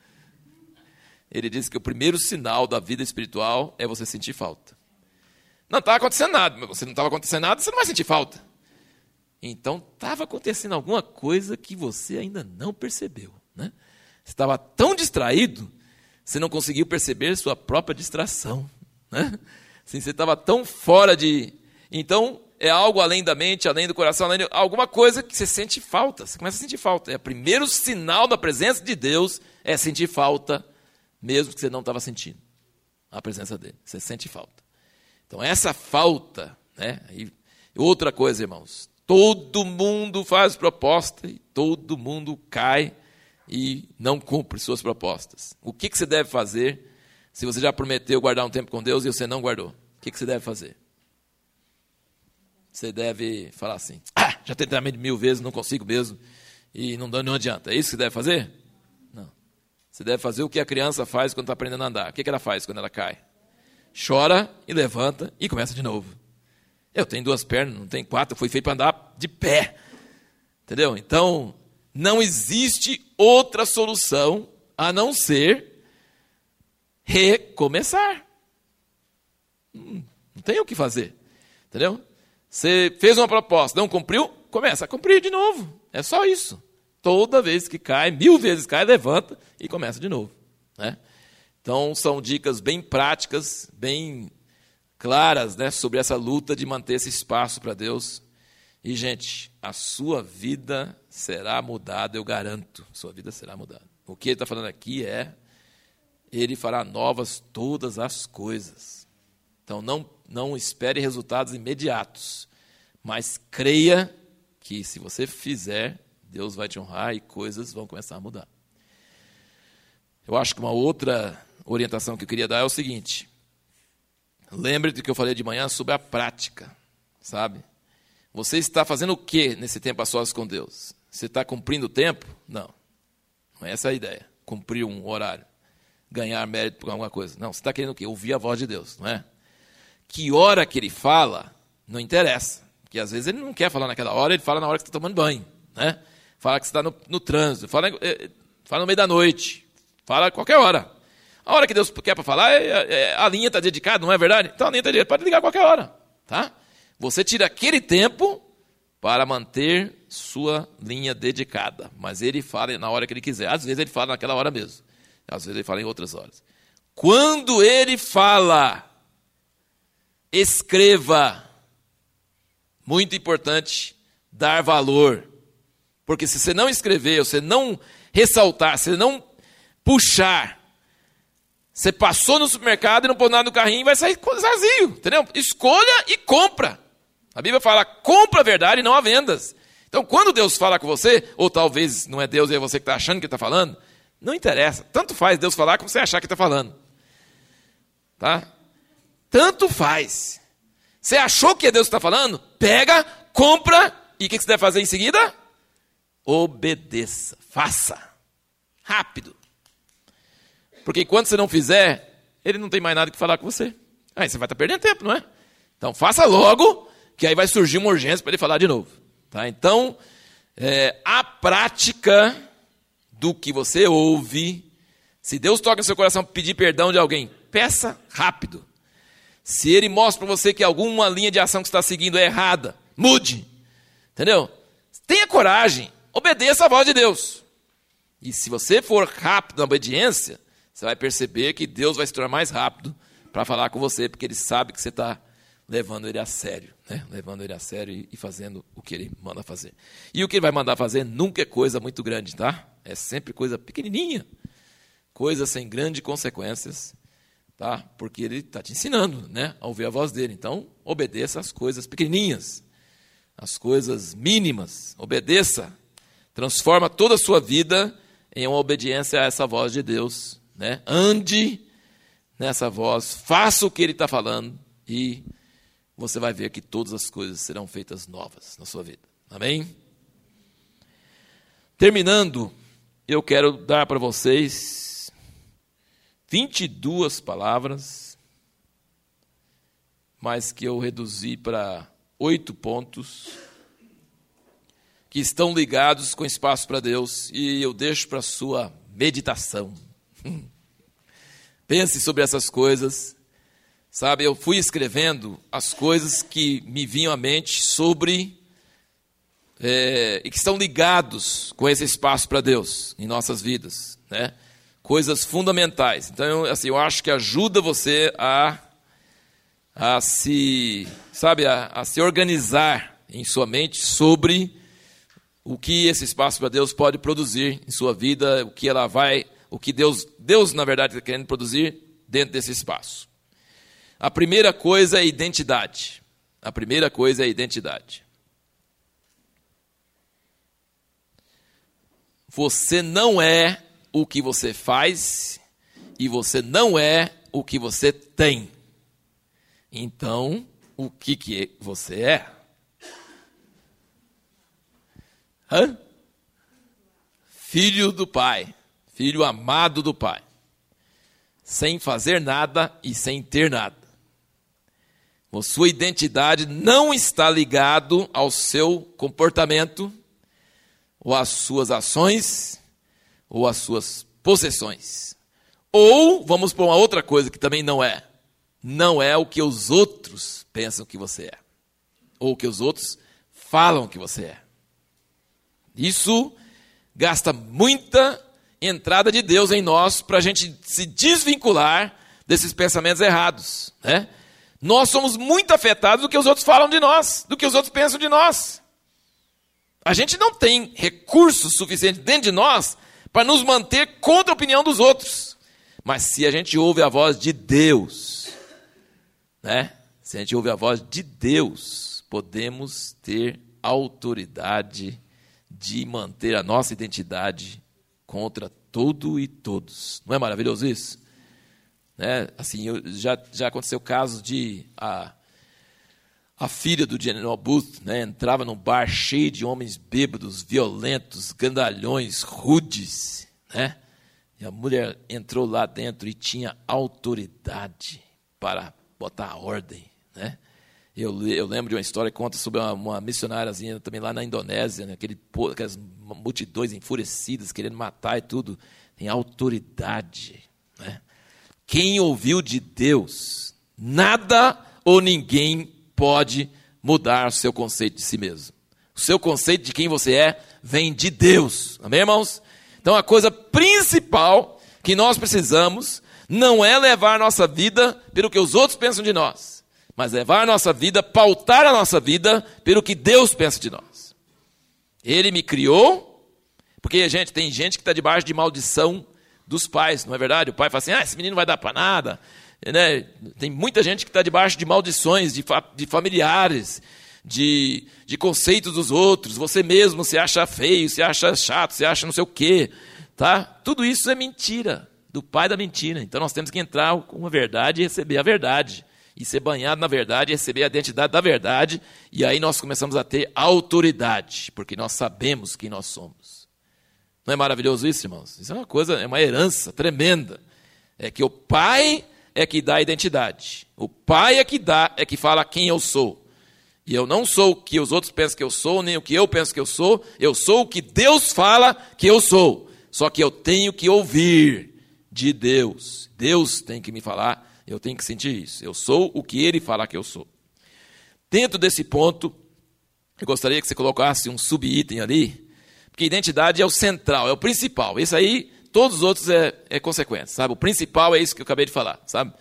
Ele diz que o primeiro sinal da vida espiritual é você sentir falta. Não estava acontecendo nada, mas você não estava acontecendo nada, você não vai sentir falta. Então, estava acontecendo alguma coisa que você ainda não percebeu, né? Você estava tão distraído, você não conseguiu perceber sua própria distração, né? Assim, você estava tão fora de... Então, é algo além da mente, além do coração, além de... alguma coisa que você sente falta. Você começa a sentir falta. É o primeiro sinal da presença de Deus, é sentir falta, mesmo que você não estava sentindo a presença dele. Você sente falta. Então, essa falta, né? E outra coisa, irmãos, todo mundo faz proposta e todo mundo cai e não cumpre suas propostas. O que, que você deve fazer se você já prometeu guardar um tempo com Deus e você não guardou? O que, que você deve fazer? Você deve falar assim, ah, já tentei mil vezes, não consigo mesmo, e não, não adianta. É isso que você deve fazer? Não. Você deve fazer o que a criança faz quando está aprendendo a andar. O que, que ela faz quando ela cai? Chora e levanta e começa de novo. Eu tenho duas pernas, não tenho quatro, eu fui feito para andar de pé. Entendeu? Então, não existe outra solução a não ser recomeçar. Hum, não tem o que fazer. Entendeu? Você fez uma proposta, não cumpriu, começa a cumprir de novo. É só isso. Toda vez que cai, mil vezes cai, levanta e começa de novo, né? Então, são dicas bem práticas, bem claras, né, sobre essa luta de manter esse espaço para Deus. E, gente, a sua vida será mudada, eu garanto. Sua vida será mudada. O que ele está falando aqui é, ele fará novas todas as coisas. Então, não, não espere resultados imediatos, mas creia que, se você fizer, Deus vai te honrar e coisas vão começar a mudar. Eu acho que uma outra orientação que eu queria dar é o seguinte: lembre do que eu falei de manhã sobre a prática, sabe? Você está fazendo o que nesse tempo a sós com Deus? Você está cumprindo o tempo? Não. Não é essa a ideia. Cumprir um horário. Ganhar mérito por alguma coisa. Não, você está querendo o quê? Ouvir a voz de Deus, não é? Que hora que ele fala, não interessa. Porque às vezes ele não quer falar naquela hora, ele fala na hora que você está tomando banho, né? Fala que você está no, no trânsito, fala, fala no meio da noite, fala a qualquer hora. A hora que Deus quer para falar, é, é, a linha está dedicada, não é verdade? Então a linha está dedicada, pode ligar a qualquer hora. Tá? Você tira aquele tempo para manter sua linha dedicada. Mas ele fala na hora que ele quiser. Às vezes ele fala naquela hora mesmo. Às vezes ele fala em outras horas. Quando ele fala, escreva. Muito importante dar valor. Porque se você não escrever, você não ressaltar, você não puxar, você passou no supermercado e não pôs nada no carrinho, vai sair vazio, entendeu? Escolha e compra. A Bíblia fala, compra a verdade e não a vendas. Então, quando Deus fala com você, ou talvez não é Deus, é você que está achando que está falando, não interessa. Tanto faz Deus falar como você achar que está falando. Tá? Tanto faz. Você achou que é Deus que está falando? Pega, compra, e o que você deve fazer em seguida? Obedeça, faça, rápido. Porque enquanto você não fizer, ele não tem mais nada que falar com você. Aí você vai estar perdendo tempo, não é? Então faça logo, que aí vai surgir uma urgência para ele falar de novo. Tá? Então, é, a prática do que você ouve, se Deus toca no seu coração pedir perdão de alguém, peça rápido. Se ele mostra para você que alguma linha de ação que você está seguindo é errada, mude. Entendeu? Tenha coragem. Obedeça a voz de Deus. E se você for rápido na obediência, você vai perceber que Deus vai se tornar mais rápido para falar com você, porque ele sabe que você está levando ele a sério, né? Levando ele a sério e fazendo o que ele manda fazer. E o que ele vai mandar fazer nunca é coisa muito grande, tá? É sempre coisa pequenininha, coisa sem grandes consequências, tá? Porque ele está te ensinando, né, a ouvir a voz dele. Então, obedeça às coisas pequenininhas, às coisas mínimas. Obedeça. Transforma toda a sua vida em uma obediência a essa voz de Deus. Né? Ande nessa voz, faça o que ele está falando e você vai ver que todas as coisas serão feitas novas na sua vida. Amém? Terminando, eu quero dar para vocês vinte e duas palavras, mas que eu reduzi para oito pontos, que estão ligados com espaço para Deus, e eu deixo para a sua meditação. Pense sobre essas coisas. Sabe, eu fui escrevendo as coisas que me vinham à mente sobre, é, e que estão ligados com esse espaço para Deus em nossas vidas, né? Coisas fundamentais. Então, eu, assim, eu acho que ajuda você a, a se, sabe, a, a se organizar em sua mente sobre o que esse espaço para Deus pode produzir em sua vida, o que ela vai, o que Deus, Deus na verdade, está querendo produzir dentro desse espaço. A primeira coisa é a identidade. A primeira coisa é a identidade. Você não é o que você faz e você não é o que você tem. Então, o que, que você é? Hã? Filho do Pai, filho amado do Pai, sem fazer nada e sem ter nada. A sua identidade não está ligado ao seu comportamento, ou às suas ações, ou às suas possessões. Ou, vamos para uma outra coisa que também não é, não é o que os outros pensam que você é, ou o que os outros falam que você é. Isso gasta muita entrada de Deus em nós para a gente se desvincular desses pensamentos errados, né? Nós somos muito afetados do que os outros falam de nós, do que os outros pensam de nós. A gente não tem recursos suficientes dentro de nós para nos manter contra a opinião dos outros. Mas se a gente ouve a voz de Deus, né? Se a gente ouve a voz de Deus, podemos ter autoridade de manter a nossa identidade contra tudo e todos. Não é maravilhoso isso? Né? Assim, eu, já, já aconteceu casos de a, a filha do General Booth, né, entrava num bar cheio de homens bêbados, violentos, grandalhões, rudes, né? E a mulher entrou lá dentro e tinha autoridade para botar a ordem, né? Eu, eu lembro de uma história que conta sobre uma, uma missionáriazinha também lá na Indonésia, né? Aquele, aquelas multidões enfurecidas, querendo matar e tudo. Tem autoridade, né? Quem ouviu de Deus, nada ou ninguém pode mudar o seu conceito de si mesmo. O seu conceito de quem você é vem de Deus. Amém, irmãos? Então, a coisa principal que nós precisamos não é levar a nossa vida pelo que os outros pensam de nós, mas levar a nossa vida, pautar a nossa vida pelo que Deus pensa de nós. Ele me criou, porque, gente, tem gente que está debaixo de maldição dos pais, não é verdade? O pai fala assim, ah, esse menino não vai dar para nada. Né? Tem muita gente que está debaixo de maldições, de, fa- de familiares, de, de conceitos dos outros. Você mesmo se acha feio, se acha chato, se acha não sei o quê. Tá? Tudo isso é mentira, do pai da mentira. Então nós temos que entrar com a verdade e receber a verdade. E ser banhado na verdade, e receber a identidade da verdade. E aí nós começamos a ter autoridade, porque nós sabemos quem nós somos. Não é maravilhoso isso, irmãos? Isso é uma coisa, é uma herança tremenda. É que o pai é que dá a identidade. O pai é que dá, é que fala quem eu sou. E eu não sou o que os outros pensam que eu sou, nem o que eu penso que eu sou. Eu sou o que Deus fala que eu sou. Só que eu tenho que ouvir de Deus. Deus tem que me falar, eu tenho que sentir isso. Eu sou o que Ele fala que eu sou. Dentro desse ponto, eu gostaria que você colocasse um subitem ali, porque identidade é o central, é o principal. Isso aí, todos os outros é, é consequência, sabe? O principal é isso que eu acabei de falar, sabe?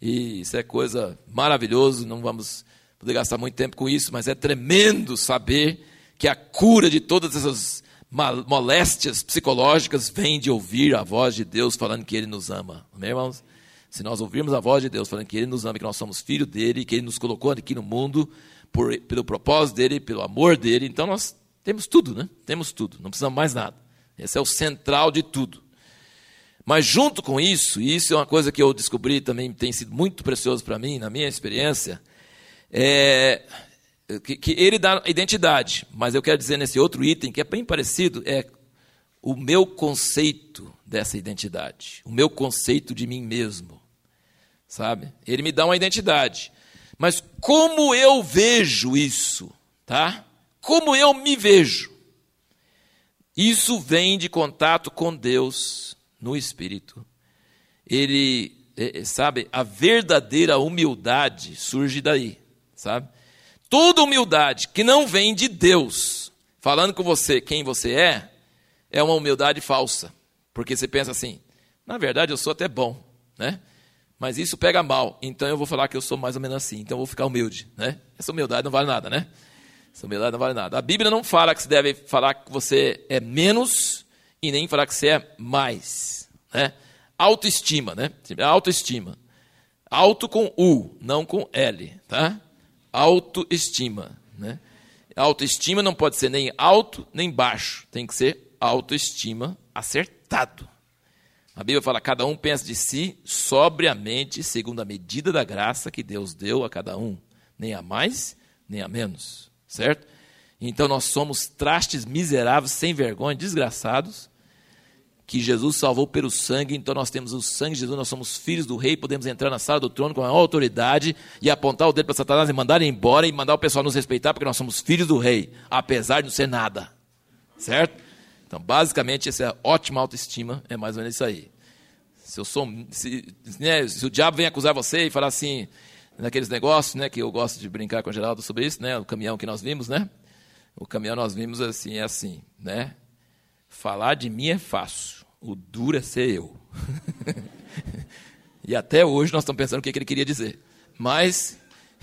E isso é coisa maravilhosa, não vamos poder gastar muito tempo com isso, mas é tremendo saber que a cura de todas essas moléstias psicológicas vem de ouvir a voz de Deus falando que Ele nos ama. Amém, irmãos? Se nós ouvirmos a voz de Deus falando que Ele nos ama, que nós somos filhos dEle, que Ele nos colocou aqui no mundo por, pelo propósito dEle, pelo amor dEle, então nós temos tudo, né? Temos tudo, não precisamos mais nada. Esse é o central de tudo. Mas junto com isso, e isso é uma coisa que eu descobri também, tem sido muito precioso para mim, na minha experiência, é que, que Ele dá identidade, mas eu quero dizer nesse outro item, que é bem parecido, é o meu conceito dessa identidade, o meu conceito de mim mesmo, sabe? Ele me dá uma identidade, mas como eu vejo isso, tá? Como eu me vejo, isso vem de contato com Deus no Espírito. Ele, é, sabe, a verdadeira humildade surge daí, sabe? Toda humildade que não vem de Deus, falando com você quem você é, é uma humildade falsa. Porque você pensa assim, na verdade eu sou até bom, né? Mas isso pega mal, então eu vou falar que eu sou mais ou menos assim, então eu vou ficar humilde, né? Essa humildade não vale nada, né? Essa humildade não vale nada. A Bíblia não fala que você deve falar que você é menos e nem falar que você é mais, né? Autoestima, né? Autoestima. Auto com U, não com L, tá? Autoestima, né? Autoestima não pode ser nem alto nem baixo, tem que ser autoestima acertado. A Bíblia fala, cada um pensa de si sobriamente, segundo a medida da graça que Deus deu a cada um, nem a mais, nem a menos, certo? Então nós somos trastes miseráveis, sem vergonha, desgraçados, que Jesus salvou pelo sangue, então nós temos o sangue de Jesus, nós somos filhos do rei, podemos entrar na sala do trono com a maior autoridade e apontar o dedo para Satanás e mandar ele embora e mandar o pessoal nos respeitar, porque nós somos filhos do rei, apesar de não ser nada, certo? Então, basicamente, essa ótima autoestima é mais ou menos isso aí. Se, eu sou, se, né, se o diabo vem acusar você e falar assim, naqueles negócios, né, que eu gosto de brincar com o Geraldo sobre isso, né, o caminhão que nós vimos, né? O caminhão nós vimos assim, é assim, né? Falar de mim é fácil, o duro é ser eu. E até hoje nós estamos pensando o que, que ele queria dizer. Mas,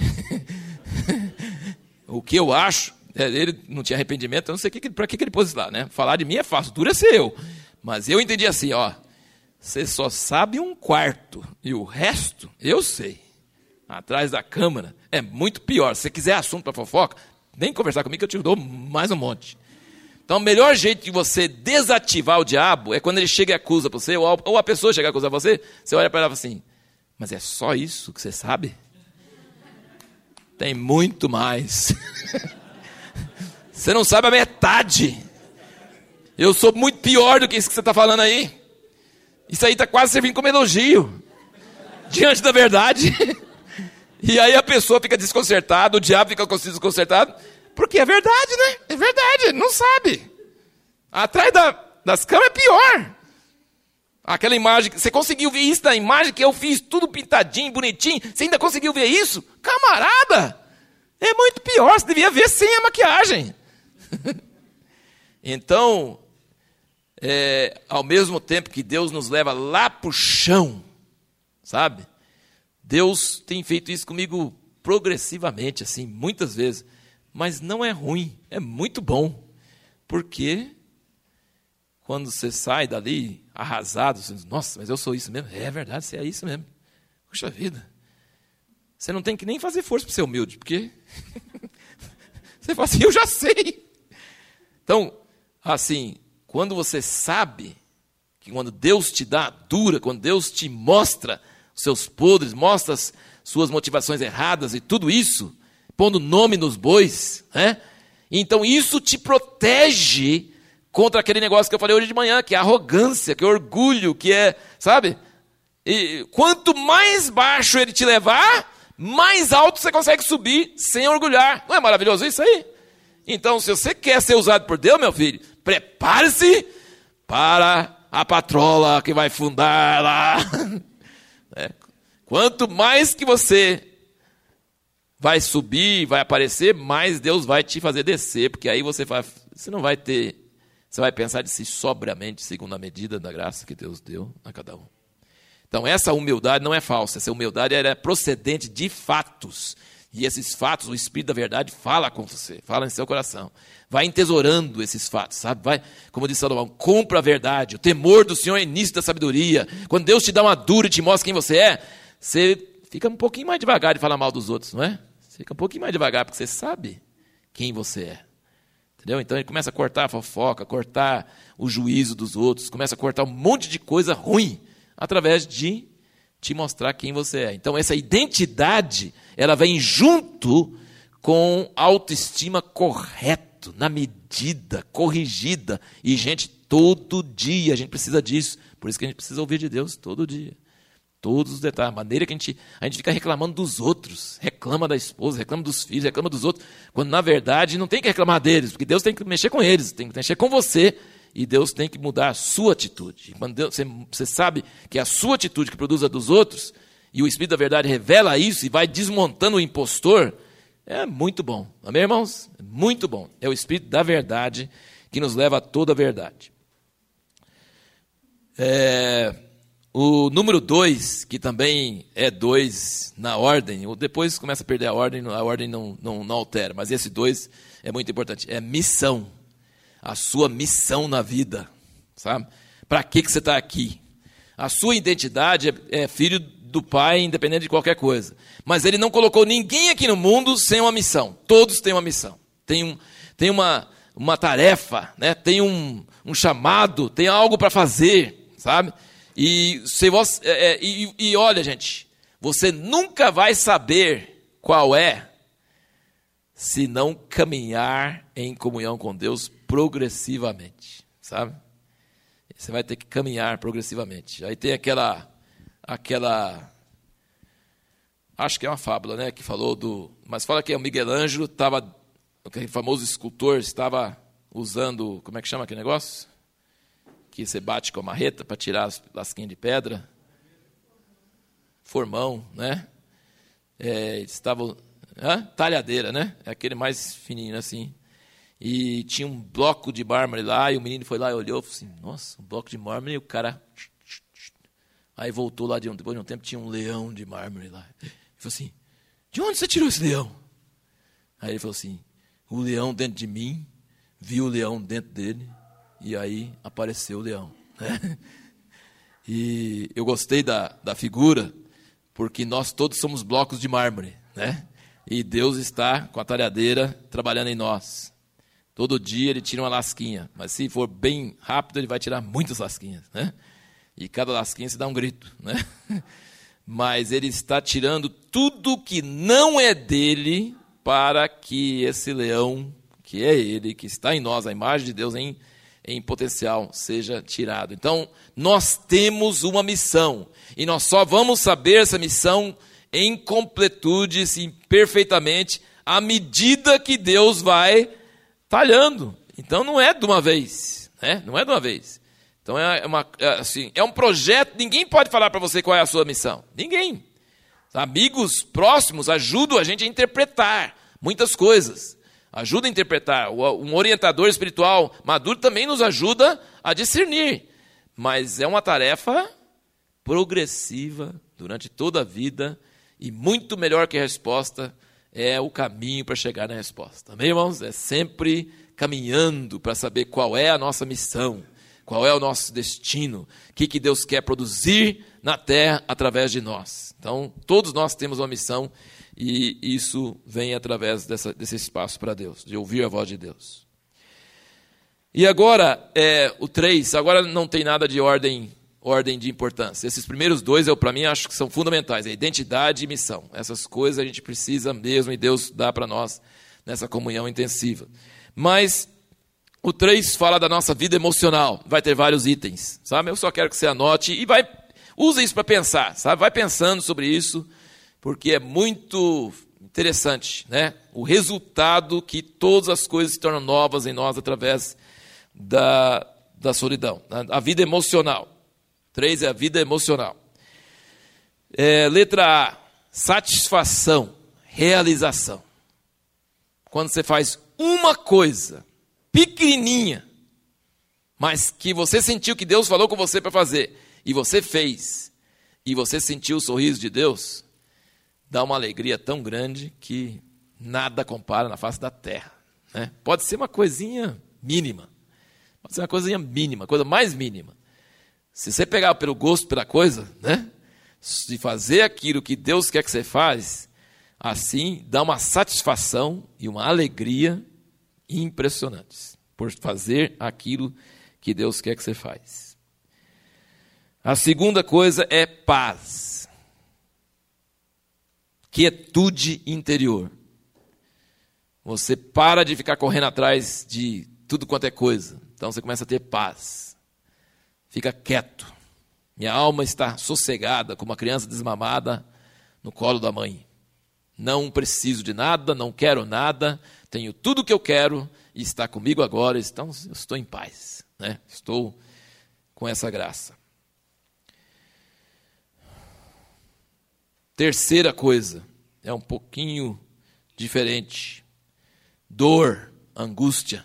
o que eu acho, ele não tinha arrependimento, eu não sei que, para que, que ele pôs isso lá, né? Falar de mim é fácil, duro é ser eu. Mas eu entendi assim, ó, você só sabe um quarto, e o resto, eu sei. Atrás da câmera, é muito pior. Se você quiser assunto para fofoca, vem conversar comigo que eu te dou mais um monte. Então, o melhor jeito de você desativar o diabo é quando ele chega e acusa você, ou a pessoa chega a acusar você, você olha para ela e fala assim, mas é só isso que você sabe? Tem muito mais. Você não sabe a metade. Eu sou muito pior do que isso que você está falando aí. Isso aí está quase servindo como elogio. Diante da verdade. E aí a pessoa fica desconcertada, o diabo fica desconcertado, porque é verdade, né? É verdade, ele não sabe. Atrás da, das câmeras é pior. Aquela imagem, você conseguiu ver isso na imagem que eu fiz, tudo pintadinho, bonitinho, você ainda conseguiu ver isso? Camarada, é muito pior, você devia ver sem a maquiagem. Então, é, ao mesmo tempo que Deus nos leva lá para o chão, sabe? Deus tem feito isso comigo progressivamente, assim, muitas vezes. Mas não é ruim, é muito bom. Porque quando você sai dali arrasado, você diz, nossa, mas eu sou isso mesmo. É verdade, você é isso mesmo. Puxa vida. Você não tem que nem fazer força para ser humilde, porque você fala assim, eu já sei. Então, assim, quando você sabe que quando Deus te dá dura, quando Deus te mostra os seus podres, mostra as suas motivações erradas e tudo isso, pondo nome nos bois, né? Então isso te protege contra aquele negócio que eu falei hoje de manhã, que é arrogância, que é orgulho, que é, sabe? E quanto mais baixo ele te levar, mais alto você consegue subir sem orgulhar. Não é maravilhoso isso aí? Então, se você quer ser usado por Deus, meu filho, prepare-se para a patrola que vai fundar lá. É. Quanto mais que você vai subir, vai aparecer, mais Deus vai te fazer descer, porque aí você, vai, você não vai ter, você vai pensar de si sobriamente, segundo a medida da graça que Deus deu a cada um. Então essa humildade não é falsa, essa humildade é procedente de fatos, e esses fatos, o Espírito da verdade fala com você, fala em seu coração, vai entesourando esses fatos, sabe? Vai, como disse Salomão, compra a verdade, o temor do Senhor é início da sabedoria. Quando Deus te dá uma dura e te mostra quem você é, você fica um pouquinho mais devagar de falar mal dos outros, não é? Você fica um pouquinho mais devagar, porque você sabe quem você é. Entendeu? Então ele começa a cortar a fofoca, cortar o juízo dos outros, começa a cortar um monte de coisa ruim, através de te mostrar quem você é. Então essa identidade, ela vem junto com autoestima correto, na medida, corrigida. E, gente, todo dia a gente precisa disso. Por isso que a gente precisa ouvir de Deus todo dia. Todos os detalhes. A maneira que a gente, a gente fica reclamando dos outros. Reclama da esposa, reclama dos filhos, reclama dos outros. Quando, na verdade, não tem que reclamar deles. Porque Deus tem que mexer com eles, tem que mexer com você. E Deus tem que mudar a sua atitude. Quando Deus, você, você sabe que é a sua atitude que produz a dos outros, e o Espírito da verdade revela isso e vai desmontando o impostor, é muito bom. Amém, irmãos? É muito bom. É o Espírito da verdade que nos leva a toda a verdade. É, o número dois, que também é dois na ordem, depois começa a perder a ordem, a ordem não, não, não altera, mas esse dois é muito importante. É missão. A sua missão na vida, sabe? Para que, que você está aqui? A sua identidade é, é filho do Pai, independente de qualquer coisa. Mas Ele não colocou ninguém aqui no mundo sem uma missão. Todos têm uma missão. Tem, um, tem uma, uma tarefa, né? Tem um, um chamado, tem algo para fazer, sabe? E, se você, é, é, e, e olha, gente, você nunca vai saber qual é se não caminhar em comunhão com Deus progressivamente, sabe? Você vai ter que caminhar progressivamente. Aí tem aquela, aquela, acho que é uma fábula, né, que falou do, mas fala que o Miguel Ângelo estava, aquele famoso escultor, estava usando, como é que chama aquele negócio? Que você bate com a marreta para tirar as lasquinhas de pedra. Formão, né? É, estava, hã? Talhadeira, né? É aquele mais fininho, assim. E tinha um bloco de mármore lá, e o menino foi lá e olhou, falou assim, nossa, um bloco de mármore, e o cara... Aí voltou lá, de um, depois de um tempo, tinha um leão de mármore lá. Ele falou assim, de onde você tirou esse leão? Aí ele falou assim, o leão dentro de mim, viu o leão dentro dele, e aí apareceu o leão. Né? E eu gostei da, da figura, porque nós todos somos blocos de mármore, né? E Deus está com a talhadeira trabalhando em nós. Todo dia ele tira uma lasquinha, mas se for bem rápido, ele vai tirar muitas lasquinhas, né? E cada lasquinha se dá um grito, né? Mas ele está tirando tudo que não é dele para que esse leão, que é ele, que está em nós, a imagem de Deus em, em potencial, seja tirado. Então, nós temos uma missão, e nós só vamos saber essa missão em completude, sim, perfeitamente, à medida que Deus vai talhando. Então não é de uma vez, né? Não é de uma vez. Então é, uma, é, assim, é um projeto, ninguém pode falar para você qual é a sua missão. Ninguém. Amigos próximos ajudam a gente a interpretar muitas coisas. Ajuda a interpretar. Um orientador espiritual maduro também nos ajuda a discernir. Mas é uma tarefa progressiva durante toda a vida e muito melhor que a resposta é o caminho para chegar na resposta. Amém, irmãos? É sempre caminhando para saber qual é a nossa missão, qual é o nosso destino, o que, que Deus quer produzir na terra através de nós. Então, todos nós temos uma missão e isso vem através dessa, desse espaço para Deus, de ouvir a voz de Deus. E agora, é, o três, agora não tem nada de ordem, ordem de importância. Esses primeiros dois, eu para mim, acho que são fundamentais, é identidade e missão. Essas coisas a gente precisa mesmo e Deus dá para nós nessa comunhão intensiva. Mas o três fala da nossa vida emocional, vai ter vários itens, sabe? Eu só quero que você anote e vai, use isso para pensar, sabe? Vai pensando sobre isso, porque é muito interessante, né? O resultado que todas as coisas se tornam novas em nós através da, da solidão, a vida emocional. Três é a vida emocional. É, letra A, satisfação, realização. Quando você faz uma coisa pequenininha, mas que você sentiu que Deus falou com você para fazer, e você fez, e você sentiu o sorriso de Deus, dá uma alegria tão grande que nada compara na face da terra, né? Pode ser uma coisinha mínima, pode ser uma coisinha mínima, coisa mais mínima. Se você pegar pelo gosto pela coisa, né? De fazer aquilo que Deus quer que você faz, assim dá uma satisfação e uma alegria impressionantes por fazer aquilo que Deus quer que você faz. A segunda coisa é paz. Quietude interior. Você para de ficar correndo atrás de tudo quanto é coisa. Então você começa a ter paz. Fica quieto. Minha alma está sossegada, como uma criança desmamada no colo da mãe. Não preciso de nada, não quero nada, tenho tudo o que eu quero e está comigo agora, então eu estou em paz, né? Estou com essa graça. Terceira coisa, é um pouquinho diferente. Dor, angústia.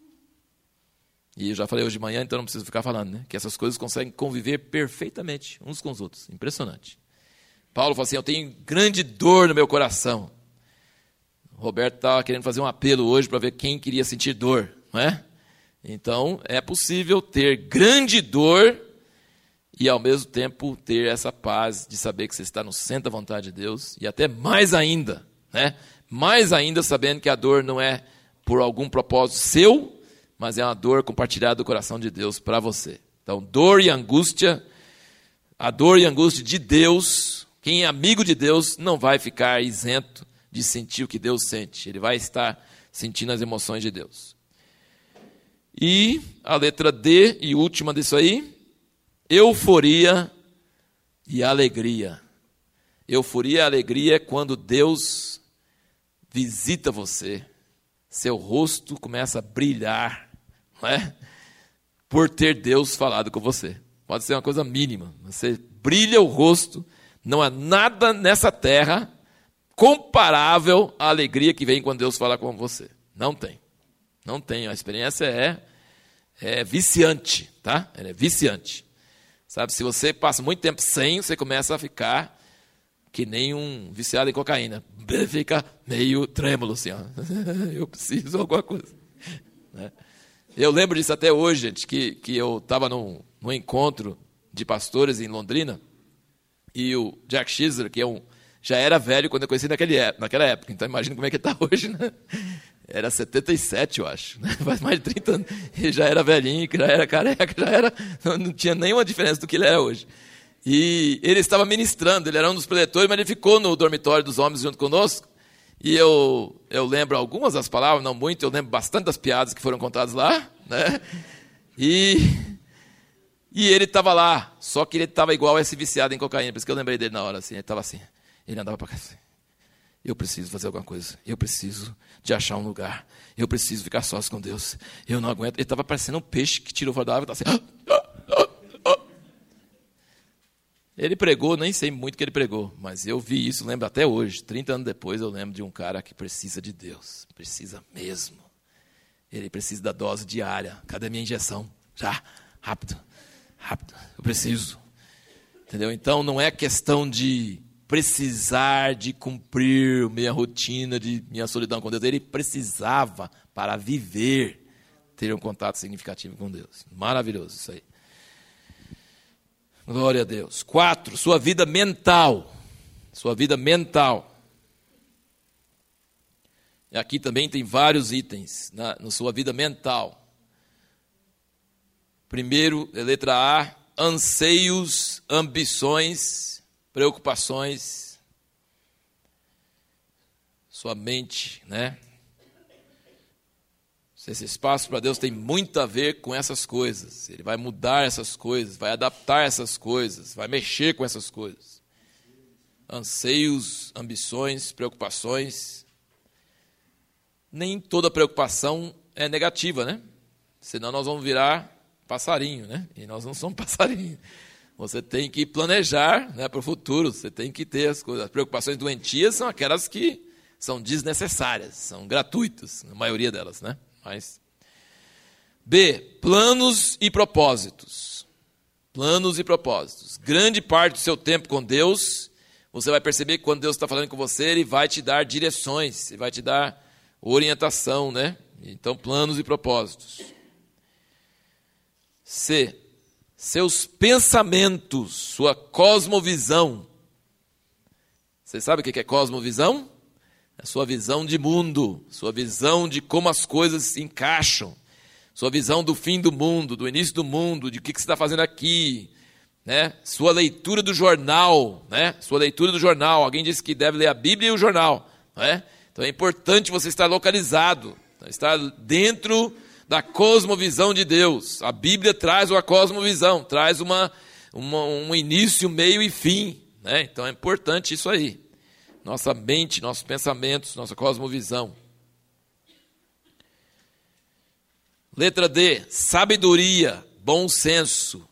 E eu já falei hoje de manhã, então não preciso ficar falando, né? Que essas coisas conseguem conviver perfeitamente uns com os outros. Impressionante. Paulo fala assim, eu tenho grande dor no meu coração. O Roberto estava querendo fazer um apelo hoje para ver quem queria sentir dor, não é? Então, é possível ter grande dor e, ao mesmo tempo, ter essa paz de saber que você está no centro da vontade de Deus e até mais ainda, né? Mais ainda sabendo que a dor não é por algum propósito seu, mas é uma dor compartilhada do coração de Deus para você. Então, dor e angústia, a dor e angústia de Deus, quem é amigo de Deus não vai ficar isento de sentir o que Deus sente. Ele vai estar sentindo as emoções de Deus. E a letra D, e última disso aí, euforia e alegria. Euforia e alegria é quando Deus visita você. Seu rosto começa a brilhar, não é? Por ter Deus falado com você. Pode ser uma coisa mínima. Você brilha o rosto. Não há nada nessa terra comparável à alegria que vem quando Deus fala com você. Não tem. Não tem. A experiência é, é viciante, tá? Ela é viciante. Sabe, se você passa muito tempo sem, você começa a ficar que nem um viciado em cocaína. Fica meio trêmulo assim, ó. Eu preciso de alguma coisa. Né? Eu lembro disso até hoje, gente, que, que eu estava num, num encontro de pastores em Londrina, e o Jack Schizler, que é um, já era velho quando eu conheci naquele, naquela época, então imagina como é que ele está hoje, né? Era setenta e sete, eu acho, né? Faz mais de trinta anos, ele já era velhinho, já era careca, já era, não tinha nenhuma diferença do que ele é hoje. E ele estava ministrando, ele era um dos preletores, mas ele ficou no dormitório dos homens junto conosco, e eu, eu lembro algumas das palavras, não muito, eu lembro bastante das piadas que foram contadas lá, né? E... E ele estava lá, só que ele estava igual a esse viciado em cocaína, por isso que eu lembrei dele na hora, assim, ele estava assim, Ele andava para cá assim. Eu preciso fazer alguma coisa. Eu preciso de achar um lugar. Eu preciso ficar sós com Deus. Eu não aguento. Ele estava parecendo um peixe que tirou fora da água e estava assim. Ele pregou, nem sei muito o que ele pregou, mas eu vi isso, lembro até hoje. trinta anos depois eu lembro de um cara que precisa de Deus. Precisa mesmo. Ele precisa da dose diária. Cadê a minha injeção? Já, rápido, rápido. Eu preciso. Entendeu? Então não é questão de precisar de cumprir minha rotina, de minha solidão com Deus. Ele precisava, para viver, ter um contato significativo com Deus. Maravilhoso isso aí. Glória a Deus. Quatro, sua vida mental. Sua vida mental. E aqui também tem vários itens na, na sua vida mental. Primeiro, letra A, anseios, ambições, preocupações, sua mente, né? Esse espaço para Deus tem muito a ver com essas coisas. Ele vai mudar essas coisas, vai adaptar essas coisas, vai mexer com essas coisas. Anseios, ambições, preocupações. Nem toda preocupação é negativa, né? Senão nós vamos virar passarinho, né? E nós não somos passarinho. Você tem que planejar, né, para o futuro, você tem que ter as coisas. As preocupações doentias são aquelas que são desnecessárias, são gratuitas, a maioria delas, né? Mas... B, planos e propósitos. Planos e propósitos. Grande parte do seu tempo com Deus, você vai perceber que quando Deus está falando com você, Ele vai te dar direções, Ele vai te dar orientação, né? Então, planos e propósitos. C, seus pensamentos, sua cosmovisão. Você sabe o que é cosmovisão? É a sua visão de mundo, sua visão de como as coisas se encaixam, sua visão do fim do mundo, do início do mundo, de o que você está fazendo aqui, né? Sua leitura do jornal, né? Sua leitura do jornal. Alguém disse que deve ler a Bíblia e o jornal, né? Então é importante você estar localizado, estar dentro da cosmovisão de Deus. A Bíblia traz uma cosmovisão, traz uma, uma, um início, meio e fim, né? Então é importante isso aí. Nossa mente, nossos pensamentos, nossa cosmovisão. Letra D, sabedoria, bom senso.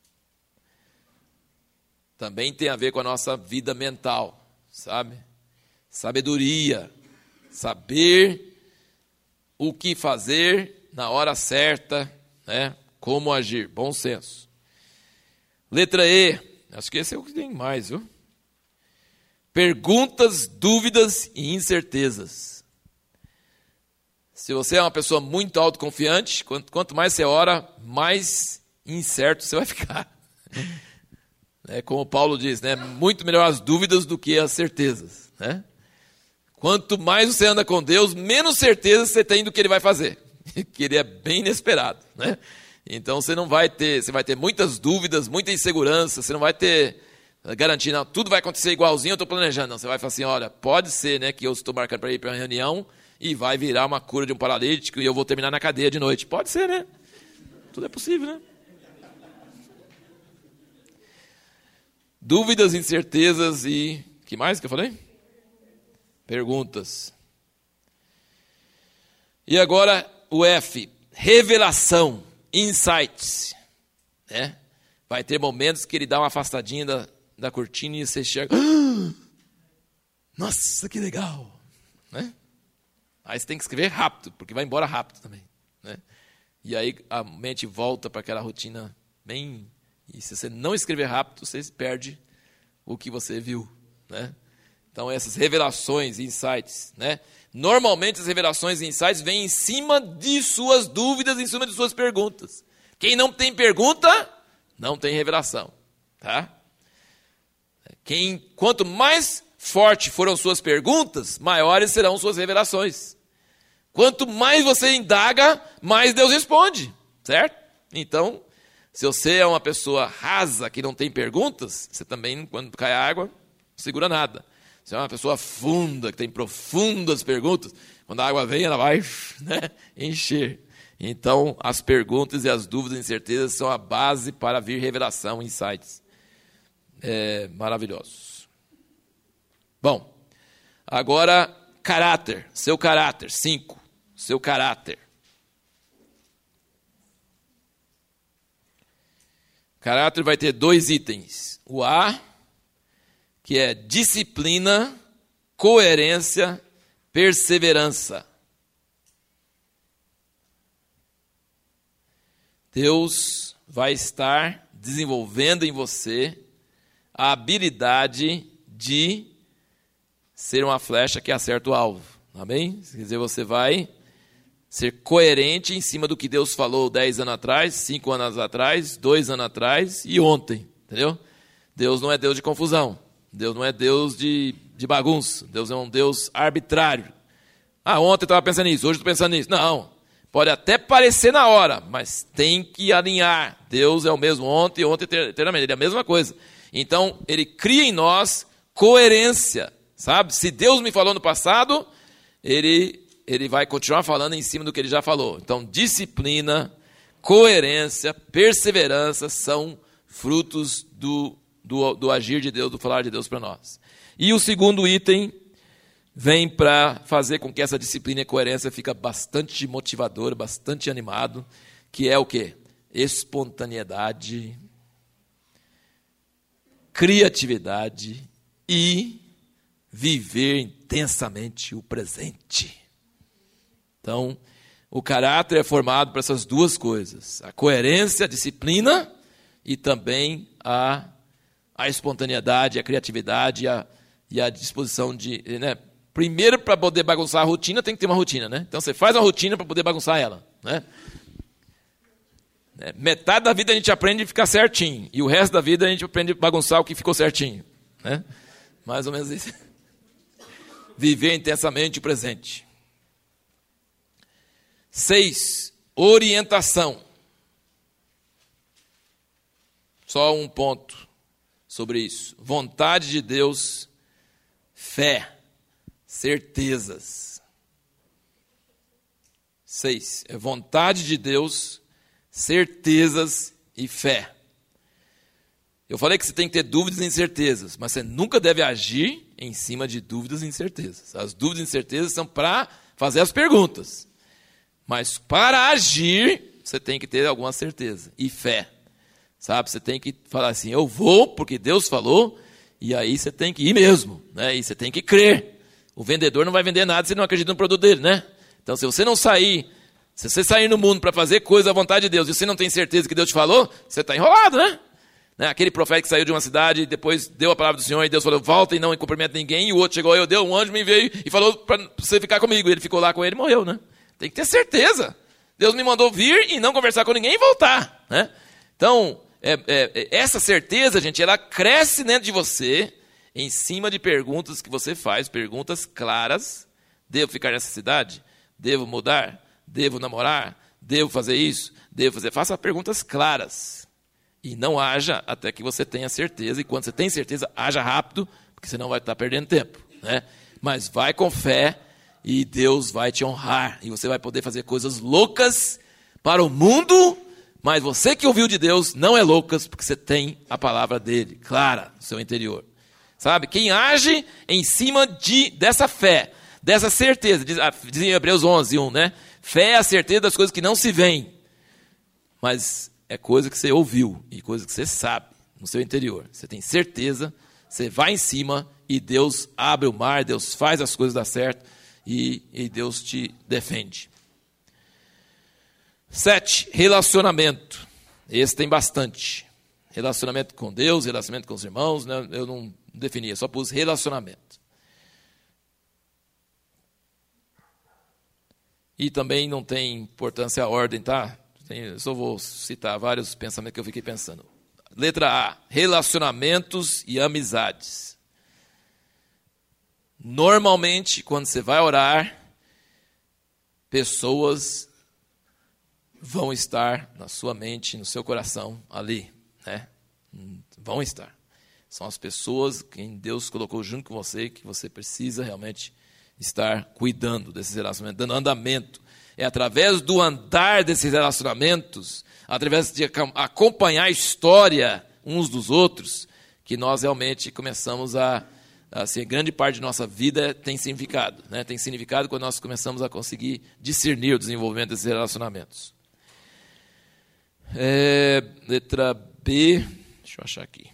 Também tem a ver com a nossa vida mental, sabe? Sabedoria, saber o que fazer na hora certa, né? Como agir, bom senso. Letra E, acho que esse é o que tem mais, viu? Perguntas, dúvidas e incertezas. Se você é uma pessoa muito autoconfiante, quanto, quanto mais você ora, mais incerto você vai ficar. É, como Paulo diz, né? Muito melhor as dúvidas do que as certezas, né? Quanto mais você anda com Deus, menos certeza você tem do que Ele vai fazer. Que Ele é bem inesperado, né? Então você não vai ter, você vai ter muitas dúvidas, muita insegurança, você não vai ter garantia, não, tudo vai acontecer igualzinho, eu estou planejando. Não, você vai falar assim, olha, pode ser, né, que eu estou marcando para ir para uma reunião e vai virar uma cura de um paralítico e eu vou terminar na cadeia de noite. Pode ser, né? Tudo é possível, né? Dúvidas, incertezas e... que mais que eu falei? Perguntas. E agora o F, revelação, insights, né? Vai ter momentos que ele dá uma afastadinha da, da cortina e você chega, ah, nossa, que legal, né? Aí você tem que escrever rápido, porque vai embora rápido também, né? E aí a mente volta para aquela rotina bem... E se você não escrever rápido, você perde o que você viu, né? Então essas revelações e insights, né? Normalmente as revelações e insights vêm em cima de suas dúvidas, em cima de suas perguntas. Quem não tem pergunta, não tem revelação, tá? Quem, quanto mais forte foram suas perguntas, maiores serão suas revelações. Quanto mais você indaga, mais Deus responde, certo? Então, se você é uma pessoa rasa, que não tem perguntas, você também, quando cai a água, não segura nada. Se é uma pessoa funda, que tem profundas perguntas, quando a água vem, ela vai, né, encher. Então, as perguntas e as dúvidas e incertezas são a base para vir revelação, insights é, maravilhosos. Bom, agora caráter, seu caráter, cinco, seu caráter. Caráter vai ter dois itens. O A, que é disciplina, coerência, perseverança. Deus vai estar desenvolvendo em você a habilidade de ser uma flecha que acerta o alvo. Amém? Quer dizer, você vai ser coerente em cima do que Deus falou dez anos atrás, cinco anos atrás, dois anos atrás e ontem. Entendeu? Deus não é Deus de confusão. Deus não é Deus de, de bagunça. Deus é um Deus arbitrário. Ah, ontem eu estava pensando nisso, hoje eu estou pensando nisso. Não. Pode até parecer na hora, mas tem que alinhar. Deus é o mesmo ontem, ontem eternamente. Ele é a mesma coisa. Então, ele cria em nós coerência. Sabe? Se Deus me falou no passado, ele, ele vai continuar falando em cima do que ele já falou. Então, disciplina, coerência, perseverança são frutos do, do, do agir de Deus, do falar de Deus para nós. E o segundo item vem para fazer com que essa disciplina e coerência fique bastante motivadora, bastante animado, que é o quê? Espontaneidade, criatividade e viver intensamente o presente. Então, o caráter é formado por essas duas coisas, a coerência, a disciplina e também a, a espontaneidade, a criatividade e a, e a disposição de... Né? Primeiro, para poder bagunçar a rotina, tem que ter uma rotina, né? Então, você faz uma rotina para poder bagunçar ela, né? É, metade da vida a gente aprende a ficar certinho, e o resto da vida a gente aprende a bagunçar o que ficou certinho, né? Mais ou menos isso. Viver intensamente o presente. Seis, orientação. Só um ponto sobre isso. Vontade de Deus, fé. Certezas. Seis, é vontade de Deus, certezas e fé. Eu falei que você tem que ter dúvidas e incertezas, mas você nunca deve agir em cima de dúvidas e incertezas. As dúvidas e incertezas são para fazer as perguntas. Mas para agir, você tem que ter alguma certeza e fé. Sabe? Você tem que falar assim, eu vou porque Deus falou, e aí você tem que ir mesmo, né? E você tem que crer. O vendedor não vai vender nada se não acredita no produto dele, né? Então, se você não sair, se você sair no mundo para fazer coisa à vontade de Deus, e você não tem certeza que Deus te falou, você está enrolado, né? né? Aquele profeta que saiu de uma cidade, depois deu a palavra do Senhor, e Deus falou, volta e não cumprimenta ninguém, e o outro chegou, eu deu, um anjo me veio e falou para você ficar comigo. Ele ficou lá com ele e morreu, né? Tem que ter certeza. Deus me mandou vir e não conversar com ninguém e voltar, né? Então, é, é, essa certeza, gente, ela cresce dentro de você, em cima de perguntas que você faz, perguntas claras. Devo ficar nessa cidade? Devo mudar? Devo namorar? Devo fazer isso? Devo fazer... Faça perguntas claras. E não haja até que você tenha certeza. E quando você tem certeza, haja rápido, porque senão vai estar perdendo tempo, né? Mas vai com fé e Deus vai te honrar. E você vai poder fazer coisas loucas para o mundo, mas você que ouviu de Deus não é loucas, porque você tem a palavra dele clara no seu interior. Sabe? Quem age em cima de, dessa fé, dessa certeza, diz, diz em Hebreus onze, um, né? Fé é a certeza das coisas que não se veem, mas é coisa que você ouviu e coisa que você sabe no seu interior. Você tem certeza, você vai em cima e Deus abre o mar, Deus faz as coisas dar certo e, e Deus te defende. Sete, relacionamento. Esse tem bastante. Relacionamento com Deus, relacionamento com os irmãos, né? Eu não defini, eu só pus relacionamento. E também não tem importância a ordem, tá? Tem, eu só vou citar vários pensamentos que eu fiquei pensando. Letra A, relacionamentos e amizades. Normalmente, quando você vai orar, pessoas vão estar na sua mente, no seu coração, ali, né? Vão estar. São as pessoas que Deus colocou junto com você, que você precisa realmente estar cuidando desses relacionamentos, dando andamento. É através do andar desses relacionamentos, através de acompanhar a história uns dos outros, que nós realmente começamos a, assim, grande parte de nossa vida tem significado. Né? Tem significado quando nós começamos a conseguir discernir o desenvolvimento desses relacionamentos. É, letra B, deixa eu achar aqui.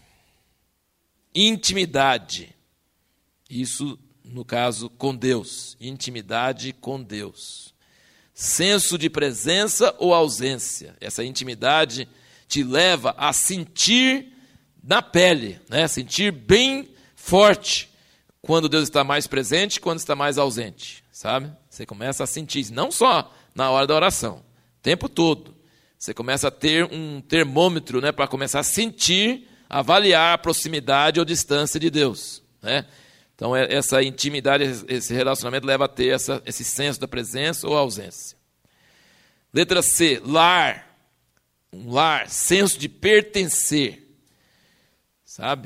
Intimidade. Isso, no caso, com Deus. Intimidade com Deus. Senso de presença ou ausência. Essa intimidade te leva a sentir na pele, né? Sentir bem forte quando Deus está mais presente e quando está mais ausente, sabe? Você começa a sentir, não só na hora da oração, o tempo todo. Você começa a ter um termômetro, né, para começar a sentir, avaliar a proximidade ou distância de Deus, né? Então, essa intimidade, esse relacionamento leva a ter essa, esse senso da presença ou ausência. Letra C, lar. Um lar, senso de pertencer. Sabe?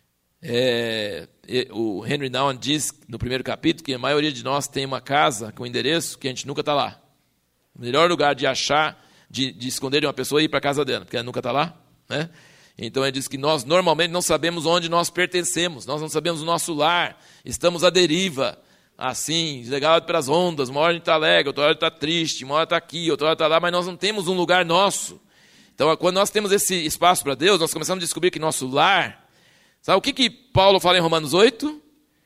É, o Henry Nouwen diz no primeiro capítulo que a maioria de nós tem uma casa com um endereço que a gente nunca está lá. O melhor lugar de achar, de, de esconder de uma pessoa é ir para a casa dela, porque ela nunca está lá, né? Então ele diz que nós normalmente não sabemos onde nós pertencemos, nós não sabemos o nosso lar, estamos à deriva, assim, desligado pelas ondas, uma hora a gente está alegre, outra hora está triste, uma hora está aqui, outra hora está lá, mas nós não temos um lugar nosso. Então, quando nós temos esse espaço para Deus, nós começamos a descobrir que nosso lar... Sabe o que, que Paulo fala em Romanos oito?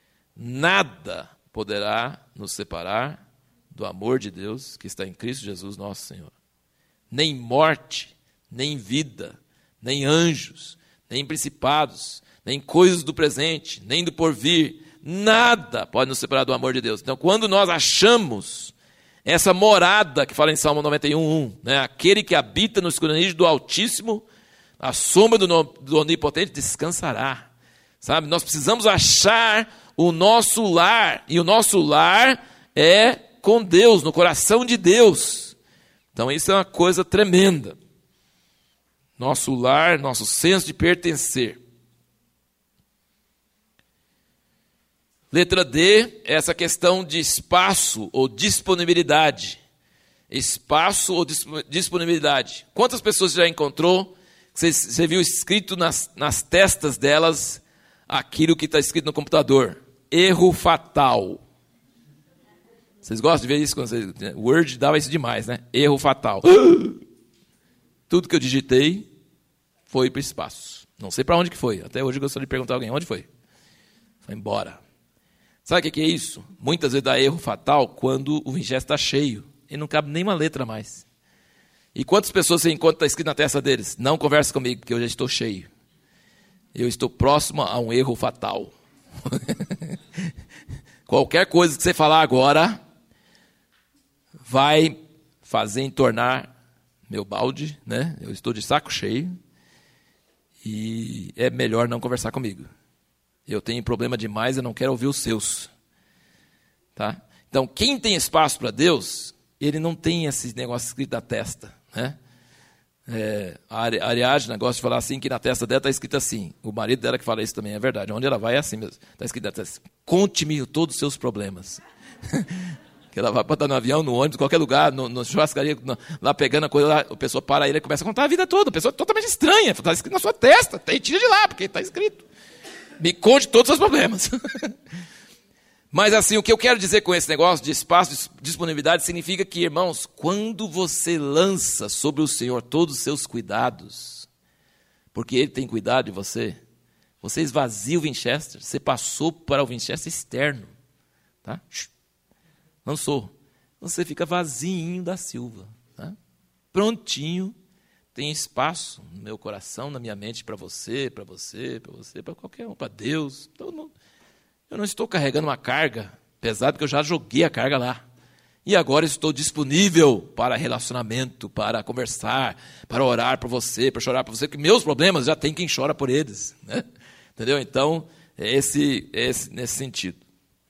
Nada poderá nos separar do amor de Deus que está em Cristo Jesus, nosso Senhor. Nem morte, nem vida, nem anjos, nem principados, nem coisas do presente, nem do porvir. Nada pode nos separar do amor de Deus. Então, quando nós achamos essa morada que fala em Salmo noventa e um, um, né? Aquele que habita no esconderijo do Altíssimo, a sombra do, do Onipotente descansará. Sabe? Nós precisamos achar o nosso lar, e o nosso lar é com Deus, no coração de Deus. Então isso é uma coisa tremenda. Nosso lar, nosso senso de pertencer. Letra D, essa questão de espaço ou disponibilidade. Espaço ou disponibilidade. Quantas pessoas você já encontrou, você, você viu escrito nas, nas testas delas aquilo que está escrito no computador? Erro fatal. Vocês gostam de ver isso? Quando você, o Word dava isso demais, né? Erro fatal. Tudo que eu digitei foi para o espaço. Não sei para onde que foi. Até hoje eu gostaria de perguntar a alguém, onde foi? Foi embora. Sabe o que é isso? Muitas vezes dá erro fatal quando o Winchester está cheio. E não cabe nenhuma letra mais. E quantas pessoas você encontra, está escrito na testa deles? Não converse comigo, porque eu já estou cheio. Eu estou próximo a um erro fatal. Qualquer coisa que você falar agora vai fazer entornar meu balde, né? Eu estou de saco cheio e é melhor não conversar comigo. Eu tenho problema demais, eu não quero ouvir os seus. Tá? Então, quem tem espaço para Deus, ele não tem esse negócio escrito na testa. Né? É, a Ariadne gosta de falar assim, que na testa dela está escrito assim. O marido dela que fala isso também, é verdade. Onde ela vai é assim mesmo. Está escrito na testa: conte-me todos os seus problemas. Que ela vai botar no avião, no ônibus, em qualquer lugar, no, no churrascaria, no, lá pegando a coisa, lá, a pessoa para ele e começa a contar a vida toda. A pessoa totalmente estranha. Está escrito na sua testa. Tem, tira de lá, porque está escrito. Me conte todos os seus problemas. Mas assim, o que eu quero dizer com esse negócio de espaço, de disponibilidade, significa que, irmãos, quando você lança sobre o Senhor todos os seus cuidados, porque Ele tem cuidado de você, você esvazia o Winchester, você passou para o Winchester externo. Tá? Lançou. Você fica vazinho da Silva. Tá? Prontinho. Tem espaço no meu coração, na minha mente, para você, para você, para você, para qualquer um, para Deus. Todo mundo. Eu não estou carregando uma carga pesada, porque eu já joguei a carga lá. E agora estou disponível para relacionamento, para conversar, para orar por você, para chorar por você, porque meus problemas já tem quem chora por eles. Né? Entendeu? Então, é esse, é esse, nesse sentido.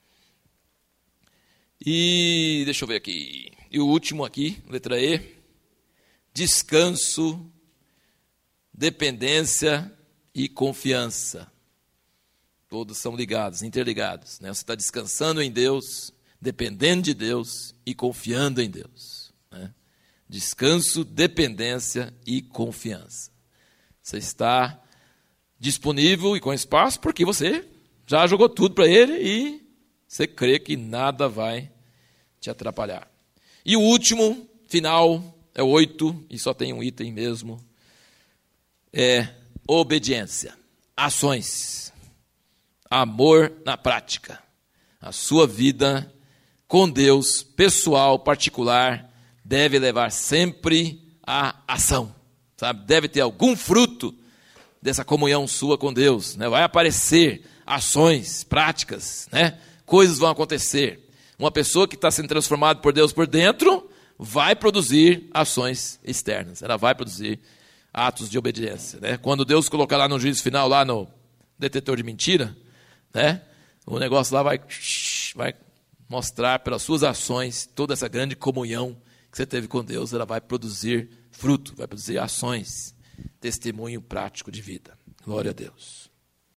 E deixa eu ver aqui. E o último aqui, letra E. Descanso, dependência e confiança. Todos são ligados, interligados. Né? Você está descansando em Deus, dependendo de Deus e confiando em Deus. Né? Descanso, dependência e confiança. Você está disponível e com espaço porque você Já jogou tudo para ele e você crê que nada vai te atrapalhar. E o último, final, é o oito, e só tem um item mesmo, é obediência, ações, amor na prática. A sua vida com Deus, pessoal, particular, deve levar sempre à ação, sabe? Deve ter algum fruto dessa comunhão sua com Deus, né? Vai aparecer ações, práticas, né? Coisas vão acontecer. Uma pessoa que está sendo transformada por Deus por dentro vai produzir ações externas, ela vai produzir atos de obediência, né? Quando Deus colocar lá no juízo final, lá no detetor de mentira, né? O negócio lá vai, vai mostrar pelas suas ações toda essa grande comunhão que você teve com Deus, ela vai produzir fruto, vai produzir ações, testemunho prático de vida. Glória a Deus.